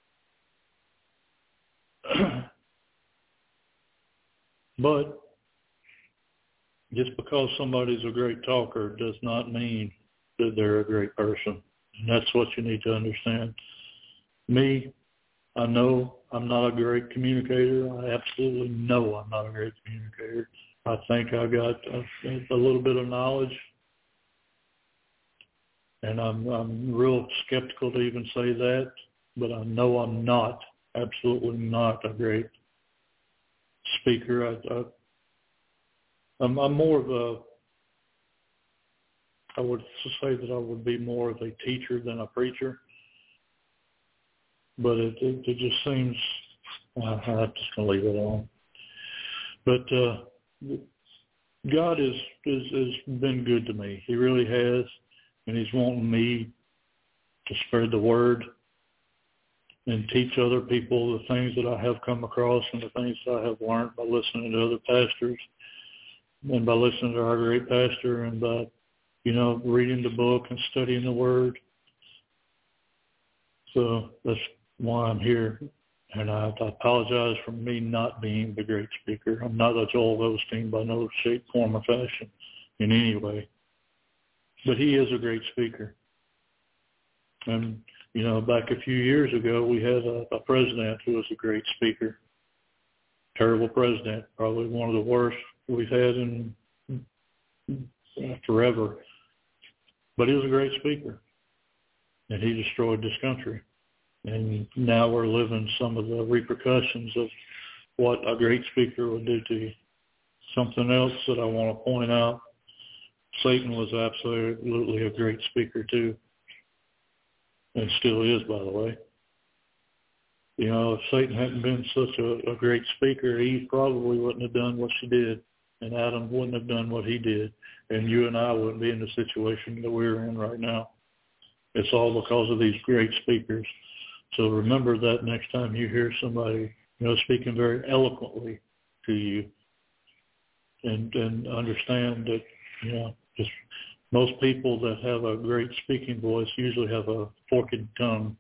But just because somebody's a great talker does not mean that they're a great person. And that's what you need to understand. Me, I know I'm not a great communicator. I absolutely know I'm not a great communicator. I think I got a little bit of knowledge, and I'm real skeptical to even say that, but I know I'm not, absolutely not a great speaker. I'm more of a, I would say that I would be more of a teacher than a preacher. But it just seems, I'm just going to leave it alone. But God has been good to me. He really has. And he's wanting me to spread the word and teach other people the things that I have come across and the things that I have learned by listening to other pastors and by listening to our great pastor and by, reading the book and studying the word. So that's why I'm here. And I apologize for me not being the great speaker. I'm not a Joel Osteen by no shape, form, or fashion in any way. But he is a great speaker. And, back a few years ago, we had a president who was a great speaker. Terrible president, probably one of the worst we've had in forever. But he was a great speaker. And he destroyed this country. And now we're living some of the repercussions of what a great speaker would do to you. Something else that I want to point out, Satan was absolutely a great speaker too. And still is, by the way. If Satan hadn't been such a great speaker, Eve probably wouldn't have done what she did. and Adam wouldn't have done what he did, and you and I wouldn't be in the situation that we're in right now. It's all because of these great speakers. So remember that next time you hear somebody, speaking very eloquently to you, and understand that, just most people that have a great speaking voice usually have a forked tongue.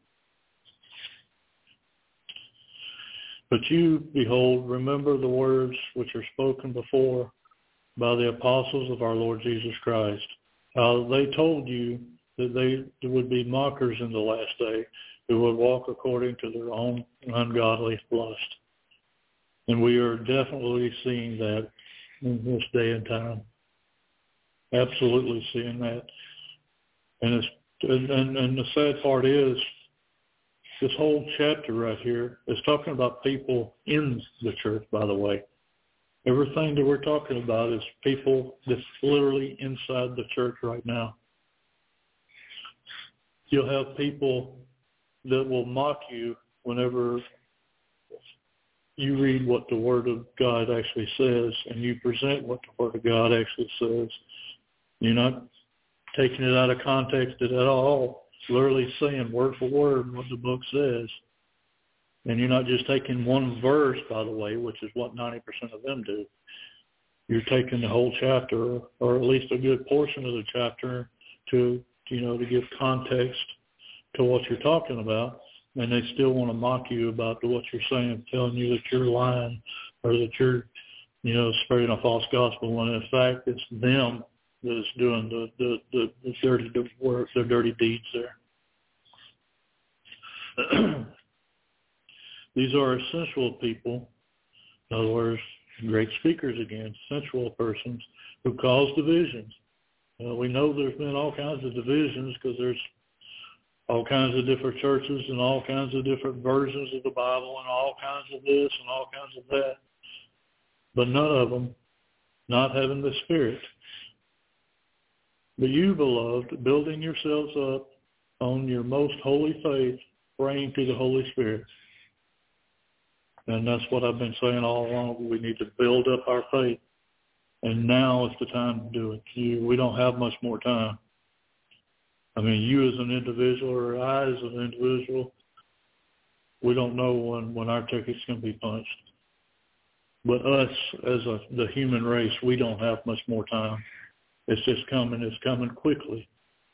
But you, behold, remember the words which are spoken before by the apostles of our Lord Jesus Christ. They told you that there would be mockers in the last day who would walk according to their own ungodly lust. And we are definitely seeing that in this day and time. Absolutely seeing that. And the sad part is, this whole chapter right here is talking about people in the church, by the way. Everything that we're talking about is people that's literally inside the church right now. You'll have people that will mock you whenever you read what the Word of God actually says and you present what the Word of God actually says. You're not taking it out of context at all. Literally saying word for word what the book says. And you're not just taking one verse, by the way, which is what 90% of them do. You're taking the whole chapter, or at least a good portion of the chapter, to give context to what you're talking about. And they still want to mock you about what you're saying, telling you that you're lying or that you're, spreading a false gospel, when in fact it's them that is doing the dirty work, the dirty deeds there. These are sensual people, in other words, great speakers again, sensual persons who cause divisions. We know there's been all kinds of divisions because there's all kinds of different churches and all kinds of different versions of the Bible and all kinds of this and all kinds of that. But none of them not having the Spirit. But you, beloved, building yourselves up on your most holy faith, praying to the Holy Spirit. And that's what I've been saying all along. We need to build up our faith. And now is the time to do it. We don't have much more time. I mean, you as an individual or I as an individual, we don't know when our ticket's going to be punched. But us as the human race, we don't have much more time. It's just coming. It's coming quickly.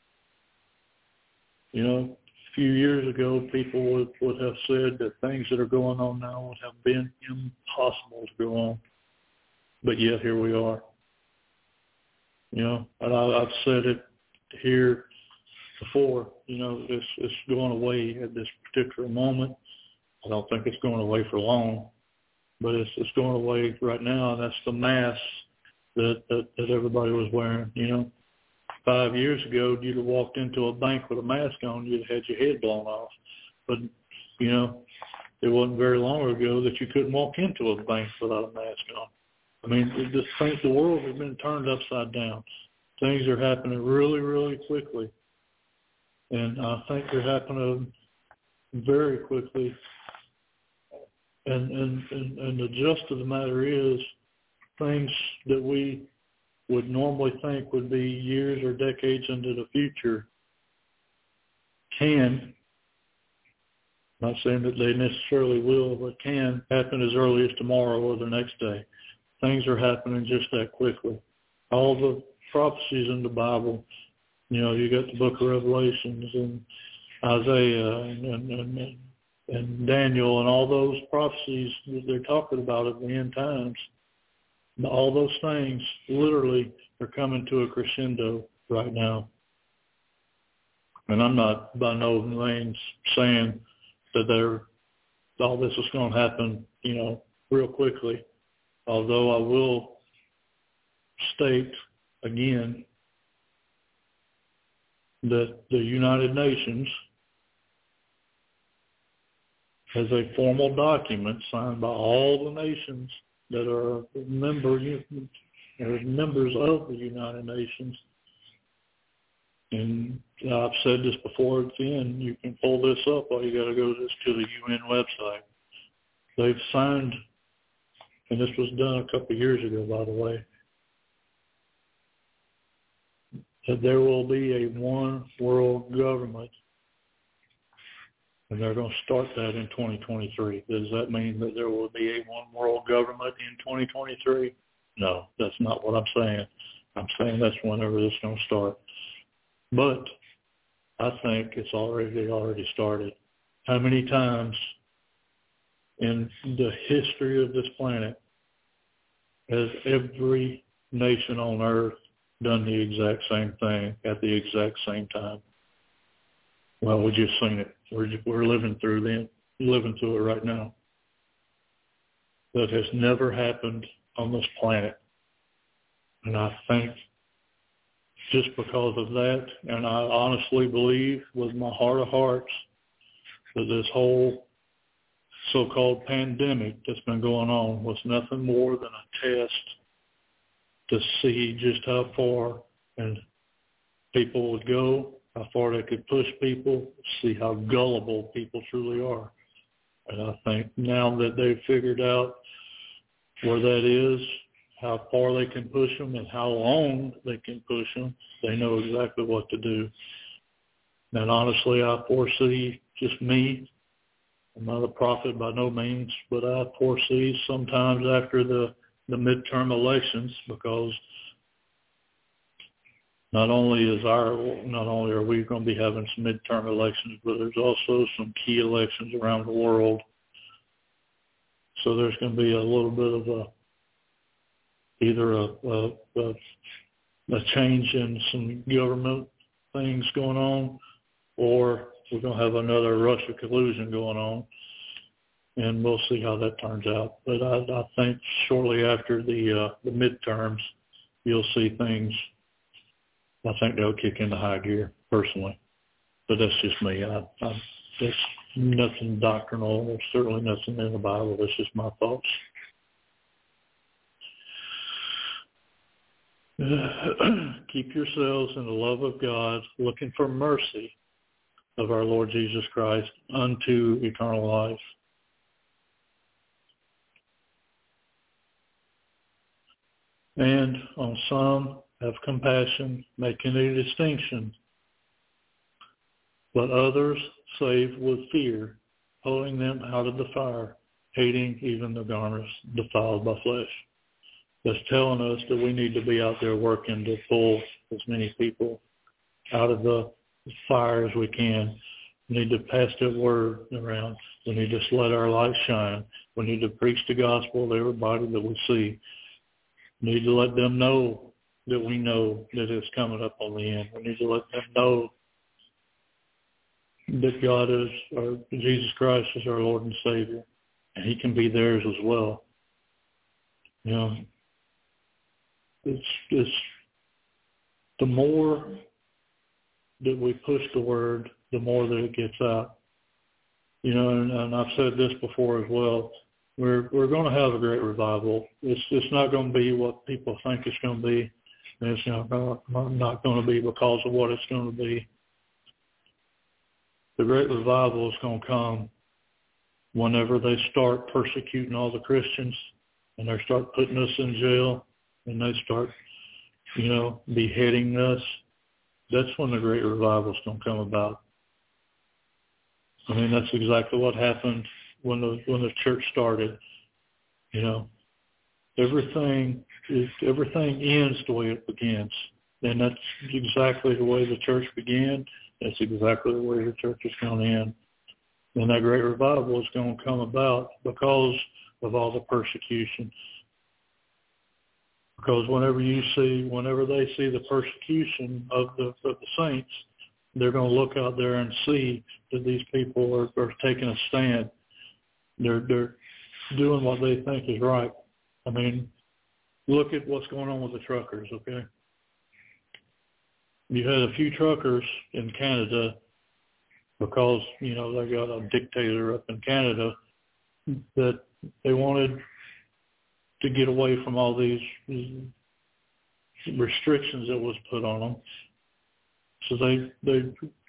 A few years ago, people would have said that things that are going on now would have been impossible to go on. But yet here we are. And I've said it here before. It's going away at this particular moment. I don't think it's going away for long, but it's going away right now, and that's the mask that everybody was wearing. 5 years ago, you'd have walked into a bank with a mask on, you'd have had your head blown off. But, it wasn't very long ago that you couldn't walk into a bank without a mask on. I mean, the world has been turned upside down. Things are happening really, really quickly. And I think they're happening very quickly. And the gist of the matter is, things that we would normally think would be years or decades into the future can, not saying that they necessarily will, but can happen as early as tomorrow or the next day. Things are happening just that quickly. All the prophecies in the Bible, you got the book of Revelations and Isaiah and Daniel and all those prophecies that they're talking about at the end times. All those things literally are coming to a crescendo right now. And I'm not by no means saying that all this is going to happen, real quickly. Although I will state again that the United Nations has a formal document signed by all the nations that are members of the United Nations. And I've said this before at the end, you can pull this up, all you got to go to the UN website. They've signed, and this was done a couple of years ago, by the way, that there will be a one world government, and they're going to start that in 2023. Does that mean that there will be a one world government in 2023? No, that's not what I'm saying. I'm saying that's whenever it's going to start. But I think it's already started. How many times in the history of this planet has every nation on earth done the exact same thing at the exact same time? Well, we just seen it. We're living through it right now. That has never happened on this planet. And I think just because of that, and I honestly believe with my heart of hearts that this whole so-called pandemic that's been going on was nothing more than a test to see just how far and people would go, how far they could push people, see how gullible people truly are. And I think now that they've figured out where that is, how far they can push them and how long they can push them, they know exactly what to do. And honestly, I foresee, just me, I'm not a prophet by no means, but I foresee sometimes after the midterm elections, because not only are we going to be having some midterm elections, but there's also some key elections around the world. So there's going to be a little bit of either a change in some government things going on, or we're going to have another Russia collusion going on, and we'll see how that turns out. But I think shortly after the midterms, you'll see things. I think they'll kick into high gear, personally. But that's just me. There's nothing doctrinal. There's certainly nothing in the Bible. That's just my thoughts. Keep yourselves in the love of God, looking for mercy of our Lord Jesus Christ unto eternal life. And on some have compassion, making a distinction, but others save with fear, pulling them out of the fire, hating even the garments defiled by flesh. That's telling us that we need to be out there working to pull as many people out of the fire as we can. We need to pass that word around. We need to let our light shine. We need to preach the gospel to everybody that we see. We need to let them know that we know that it's coming up on the end. We need to let them know that God is, or Jesus Christ is our Lord and Savior, and He can be theirs as well. You know, it's the more that we push the word, the more that it gets out. You know, and I've said this before as well. We're going to have a great revival. It's not going to be what people think it's going to be. And it's not going to be because of what it's going to be. The great revival is going to come whenever they start persecuting all the Christians and they start putting us in jail and they start, beheading us. That's when the great revival is going to come about. I mean, that's exactly what happened when the church started. You know, everything ends the way it begins, and that's exactly the way the church began. That's exactly the way the church is going to end. And that great revival is going to come about because of all the persecution. Because whenever they see the persecution of the saints, they're going to look out there and see that these people are taking a stand. They're doing what they think is right. I mean, look at what's going on with the truckers, okay? You had a few truckers in Canada because, they got a dictator up in Canada that they wanted to get away from all these restrictions that was put on them. So they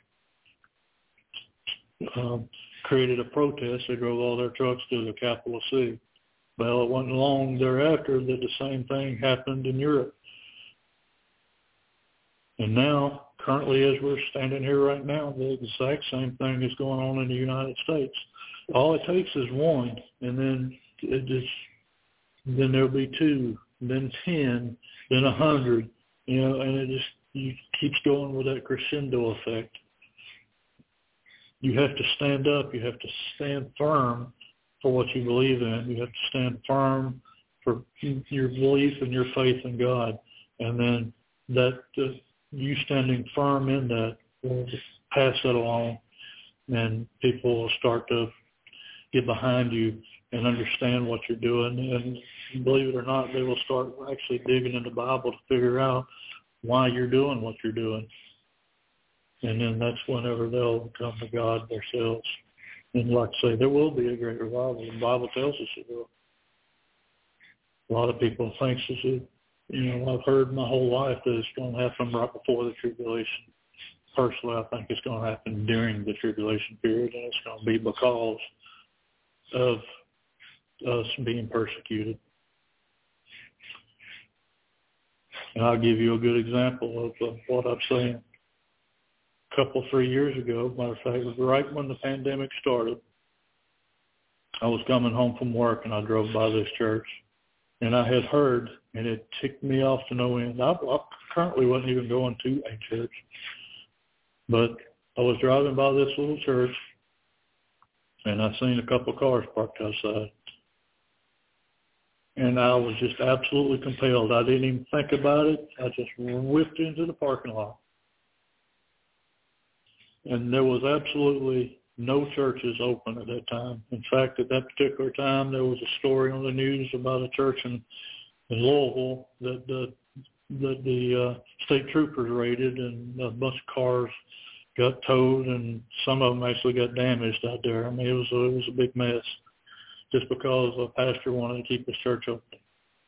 created a protest. They drove all their trucks to the capital city. Well, it wasn't long thereafter that the same thing happened in Europe. And now, currently as we're standing here right now, the exact same thing is going on in the United States. All it takes is one, and then then there'll be 2, then 10, then 100, and it just keeps going with that crescendo effect. You have to stand up. You have to stand firm for what you believe in. You have to stand firm for your belief and your faith in God. And then you standing firm in that will just pass that along, and people will start to get behind you and understand what you're doing. And believe it or not, they will start actually digging in the Bible to figure out why you're doing what you're doing. And then that's whenever they'll come to God themselves. And like I say, there will be a great revival. The Bible tells us it will. A lot of people think I've heard my whole life that it's going to happen right before the tribulation. Personally, I think it's going to happen during the tribulation period, and it's going to be because of us being persecuted. And I'll give you a good example of what I'm saying. 3 years ago, matter of fact, right when the pandemic started, I was coming home from work and I drove by this church, and I had heard, and it ticked me off to no end. I currently wasn't even going to a church, but I was driving by this little church, and I seen a couple of cars parked outside. And I was just absolutely compelled. I didn't even think about it. I just whipped into the parking lot. And there was absolutely no churches open at that time. In fact, at that particular time, there was a story on the news about a church in Louisville that the state troopers raided, and a bunch of cars got towed, and some of them actually got damaged out there. I mean, it was a big mess, just because a pastor wanted to keep his church open.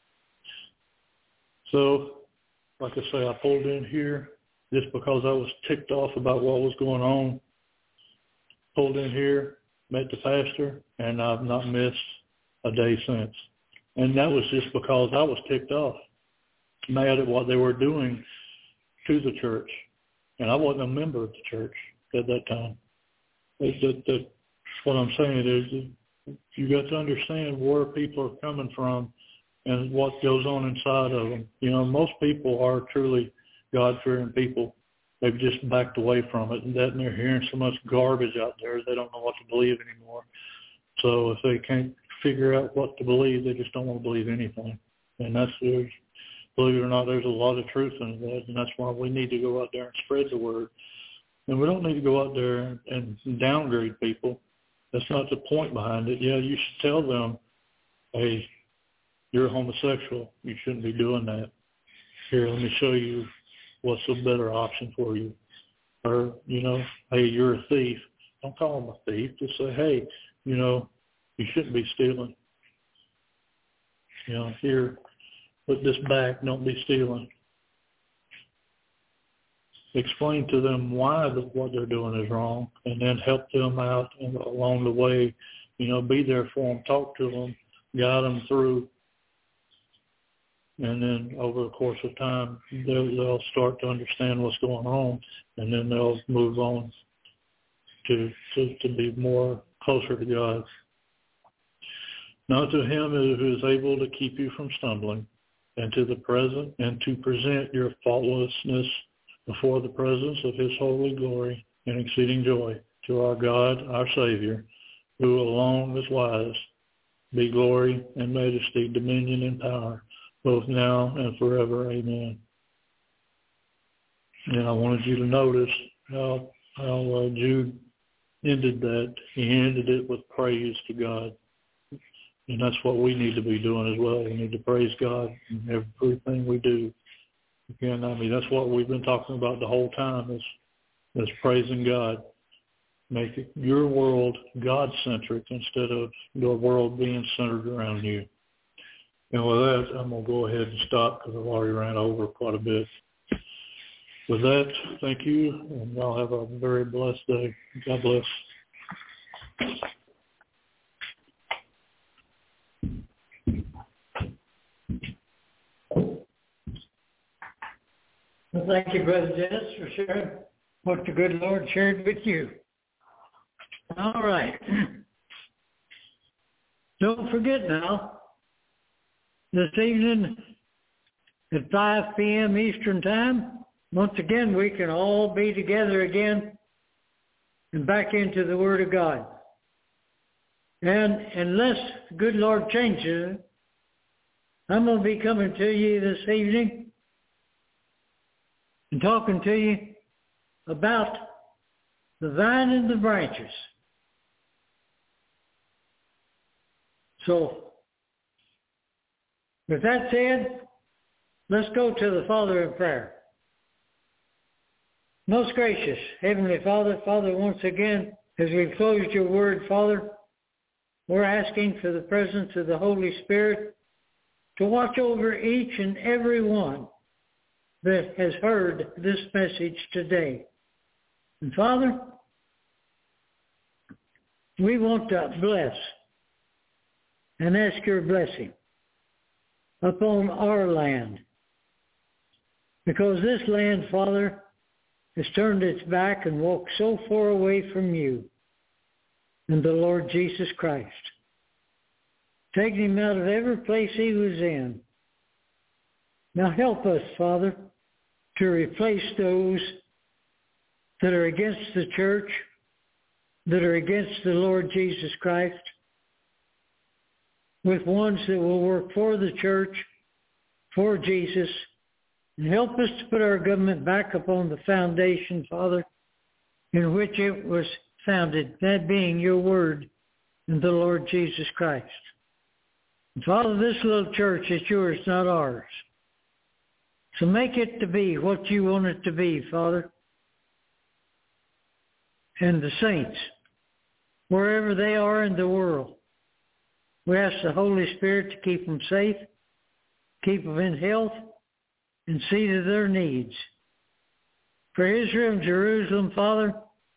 So, like I say, I pulled in here just because I was ticked off about what was going on. Pulled in here, met the pastor, and I've not missed a day since. And that was just because I was ticked off, mad at what they were doing to the church. And I wasn't a member of the church at that time. That's what I'm saying is you got to understand where people are coming from and what goes on inside of them. Most people are truly God-fearing people. They've just backed away from it, and they're hearing so much garbage out there, they don't know what to believe anymore. So if they can't figure out what to believe, they just don't want to believe anything. And believe it or not, there's a lot of truth in that, and that's why we need to go out there and spread the word. And we don't need to go out there and downgrade people. That's not the point behind it. Yeah, you should tell them, hey, you're a homosexual. You shouldn't be doing that. Here, let me show you what's a better option for you. Or, hey, you're a thief. Don't call them a thief. Just say, hey, you shouldn't be stealing. Here, put this back. Don't be stealing. Explain to them why what they're doing is wrong, and then help them out along the way. Be there for them, talk to them, guide them through. And then over the course of time, they'll start to understand what's going on, and then they'll move on to be more closer to God. Now to him who is able to keep you from stumbling, and to the present, and to present your faultlessness before the presence of his holy glory and exceeding joy, to our God, our Savior, who alone is wise, be glory and majesty, dominion and power, both now and forever. Amen. And I wanted you to notice how Jude ended that. He ended it with praise to God. And that's what we need to be doing as well. We need to praise God in everything we do. Again, that's what we've been talking about the whole time is praising God. Make your world God-centric instead of your world being centered around you. And with that, I'm going to go ahead and stop because I've already ran over quite a bit. With that, thank you, and y'all have a very blessed day. God bless. Well, thank you, Brother Dennis, for sharing what the good Lord shared with you. All right. Don't forget now, this evening at 5 p.m. Eastern Time, once again, we can all be together again and back into the Word of God. And unless the good Lord changes it, I'm going to be coming to you this evening and talking to you about the vine and the branches. So, with that said, let's go to the Father in prayer. Most gracious Heavenly Father, once again, as we've closed your word, Father, we're asking for the presence of the Holy Spirit to watch over each and every one that has heard this message today. And Father, we want to bless and ask your blessing upon our land. Because this land, Father, has turned its back and walked so far away from you and the Lord Jesus Christ, taking him out of every place he was in. Now help us, Father, to replace those that are against the church, that are against the Lord Jesus Christ, with ones that will work for the church, for Jesus, and help us to put our government back upon the foundation, Father, in which it was founded, that being your word and the Lord Jesus Christ. And Father, this little church is yours, not ours. So make it to be what you want it to be, Father. And the saints, wherever they are in the world, we ask the Holy Spirit to keep them safe, keep them in health, and see to their needs. For Israel and Jerusalem, Father,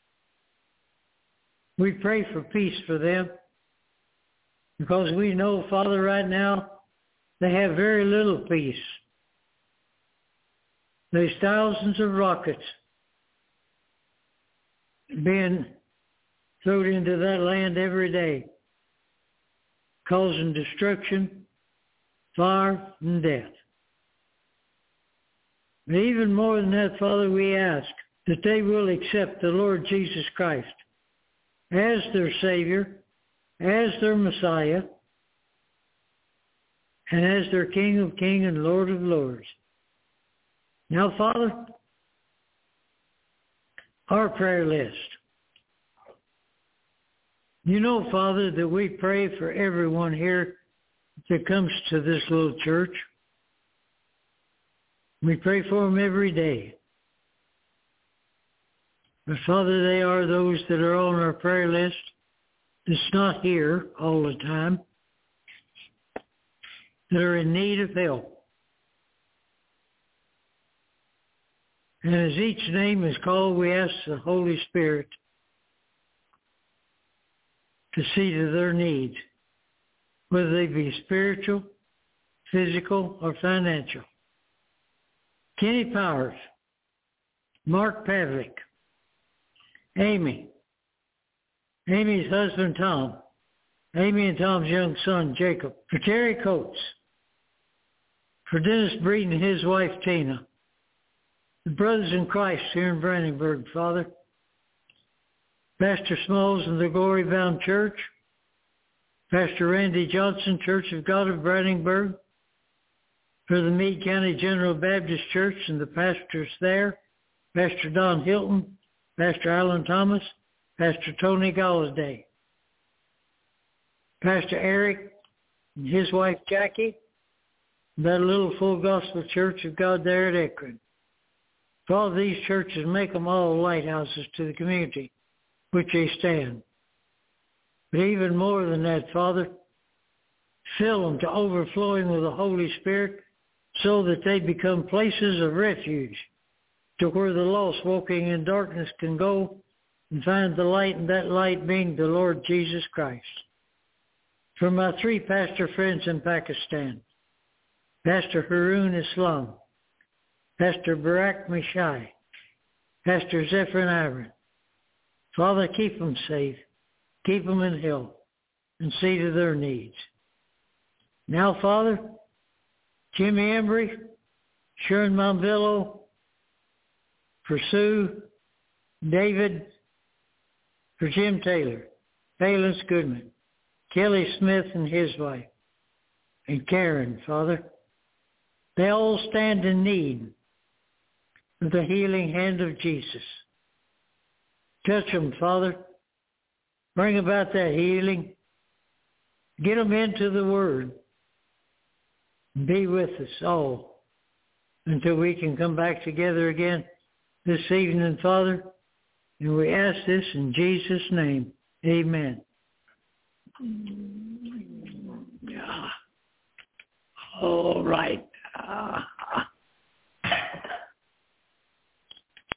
we pray for peace for them, because we know, Father, right now, they have very little peace. There's thousands of rockets being thrown into that land every day, causing destruction, fire, and death. But even more than that, Father, we ask that they will accept the Lord Jesus Christ as their Savior, as their Messiah, and as their King of Kings and Lord of Lords. Now, Father, our prayer list. You know, Father, that we pray for everyone here that comes to this little church. We pray for them every day. But Father, they are those that are on our prayer list that's not here all the time, that are in need of help. And as each name is called, we ask the Holy Spirit to see to their needs, whether they be spiritual, physical, or financial. Kenny Powers, Mark Pavlik, Amy, Amy's husband Tom, Amy and Tom's young son Jacob, for Terry Coates, for Dennis Breed and his wife Tina, the brothers in Christ here in Brandenburg, Father, Pastor Smalls and the Glory Bound Church, Pastor Randy Johnson, Church of God of Brandenburg, for the Meade County General Baptist Church and the pastors there, Pastor Don Hilton, Pastor Alan Thomas, Pastor Tony Galladay, Pastor Eric and his wife Jackie, that little Full Gospel Church of God there at Akron. For all these churches, make them all lighthouses to the community which they stand. But even more than that, Father, fill them to overflowing with the Holy Spirit so that they become places of refuge to where the lost walking in darkness can go and find the light, and that light being the Lord Jesus Christ. For my 3 pastor friends in Pakistan, Pastor Haroon Islam, Pastor Barak Mishai, Pastor Zephyr and Aaron. Father, keep them safe, keep them in health, and see to their needs. Now, Father, Jimmy Embry, Sharon Monvillo, for Sue, David, for Jim Taylor, Valence Goodman, Kelly Smith and his wife, and Karen, Father. They all stand in need of the healing hand of Jesus. Touch them, Father. Bring about that healing. Get them into the Word. Be with us all until we can come back together again this evening, Father. And we ask this in Jesus' name. Amen. All right.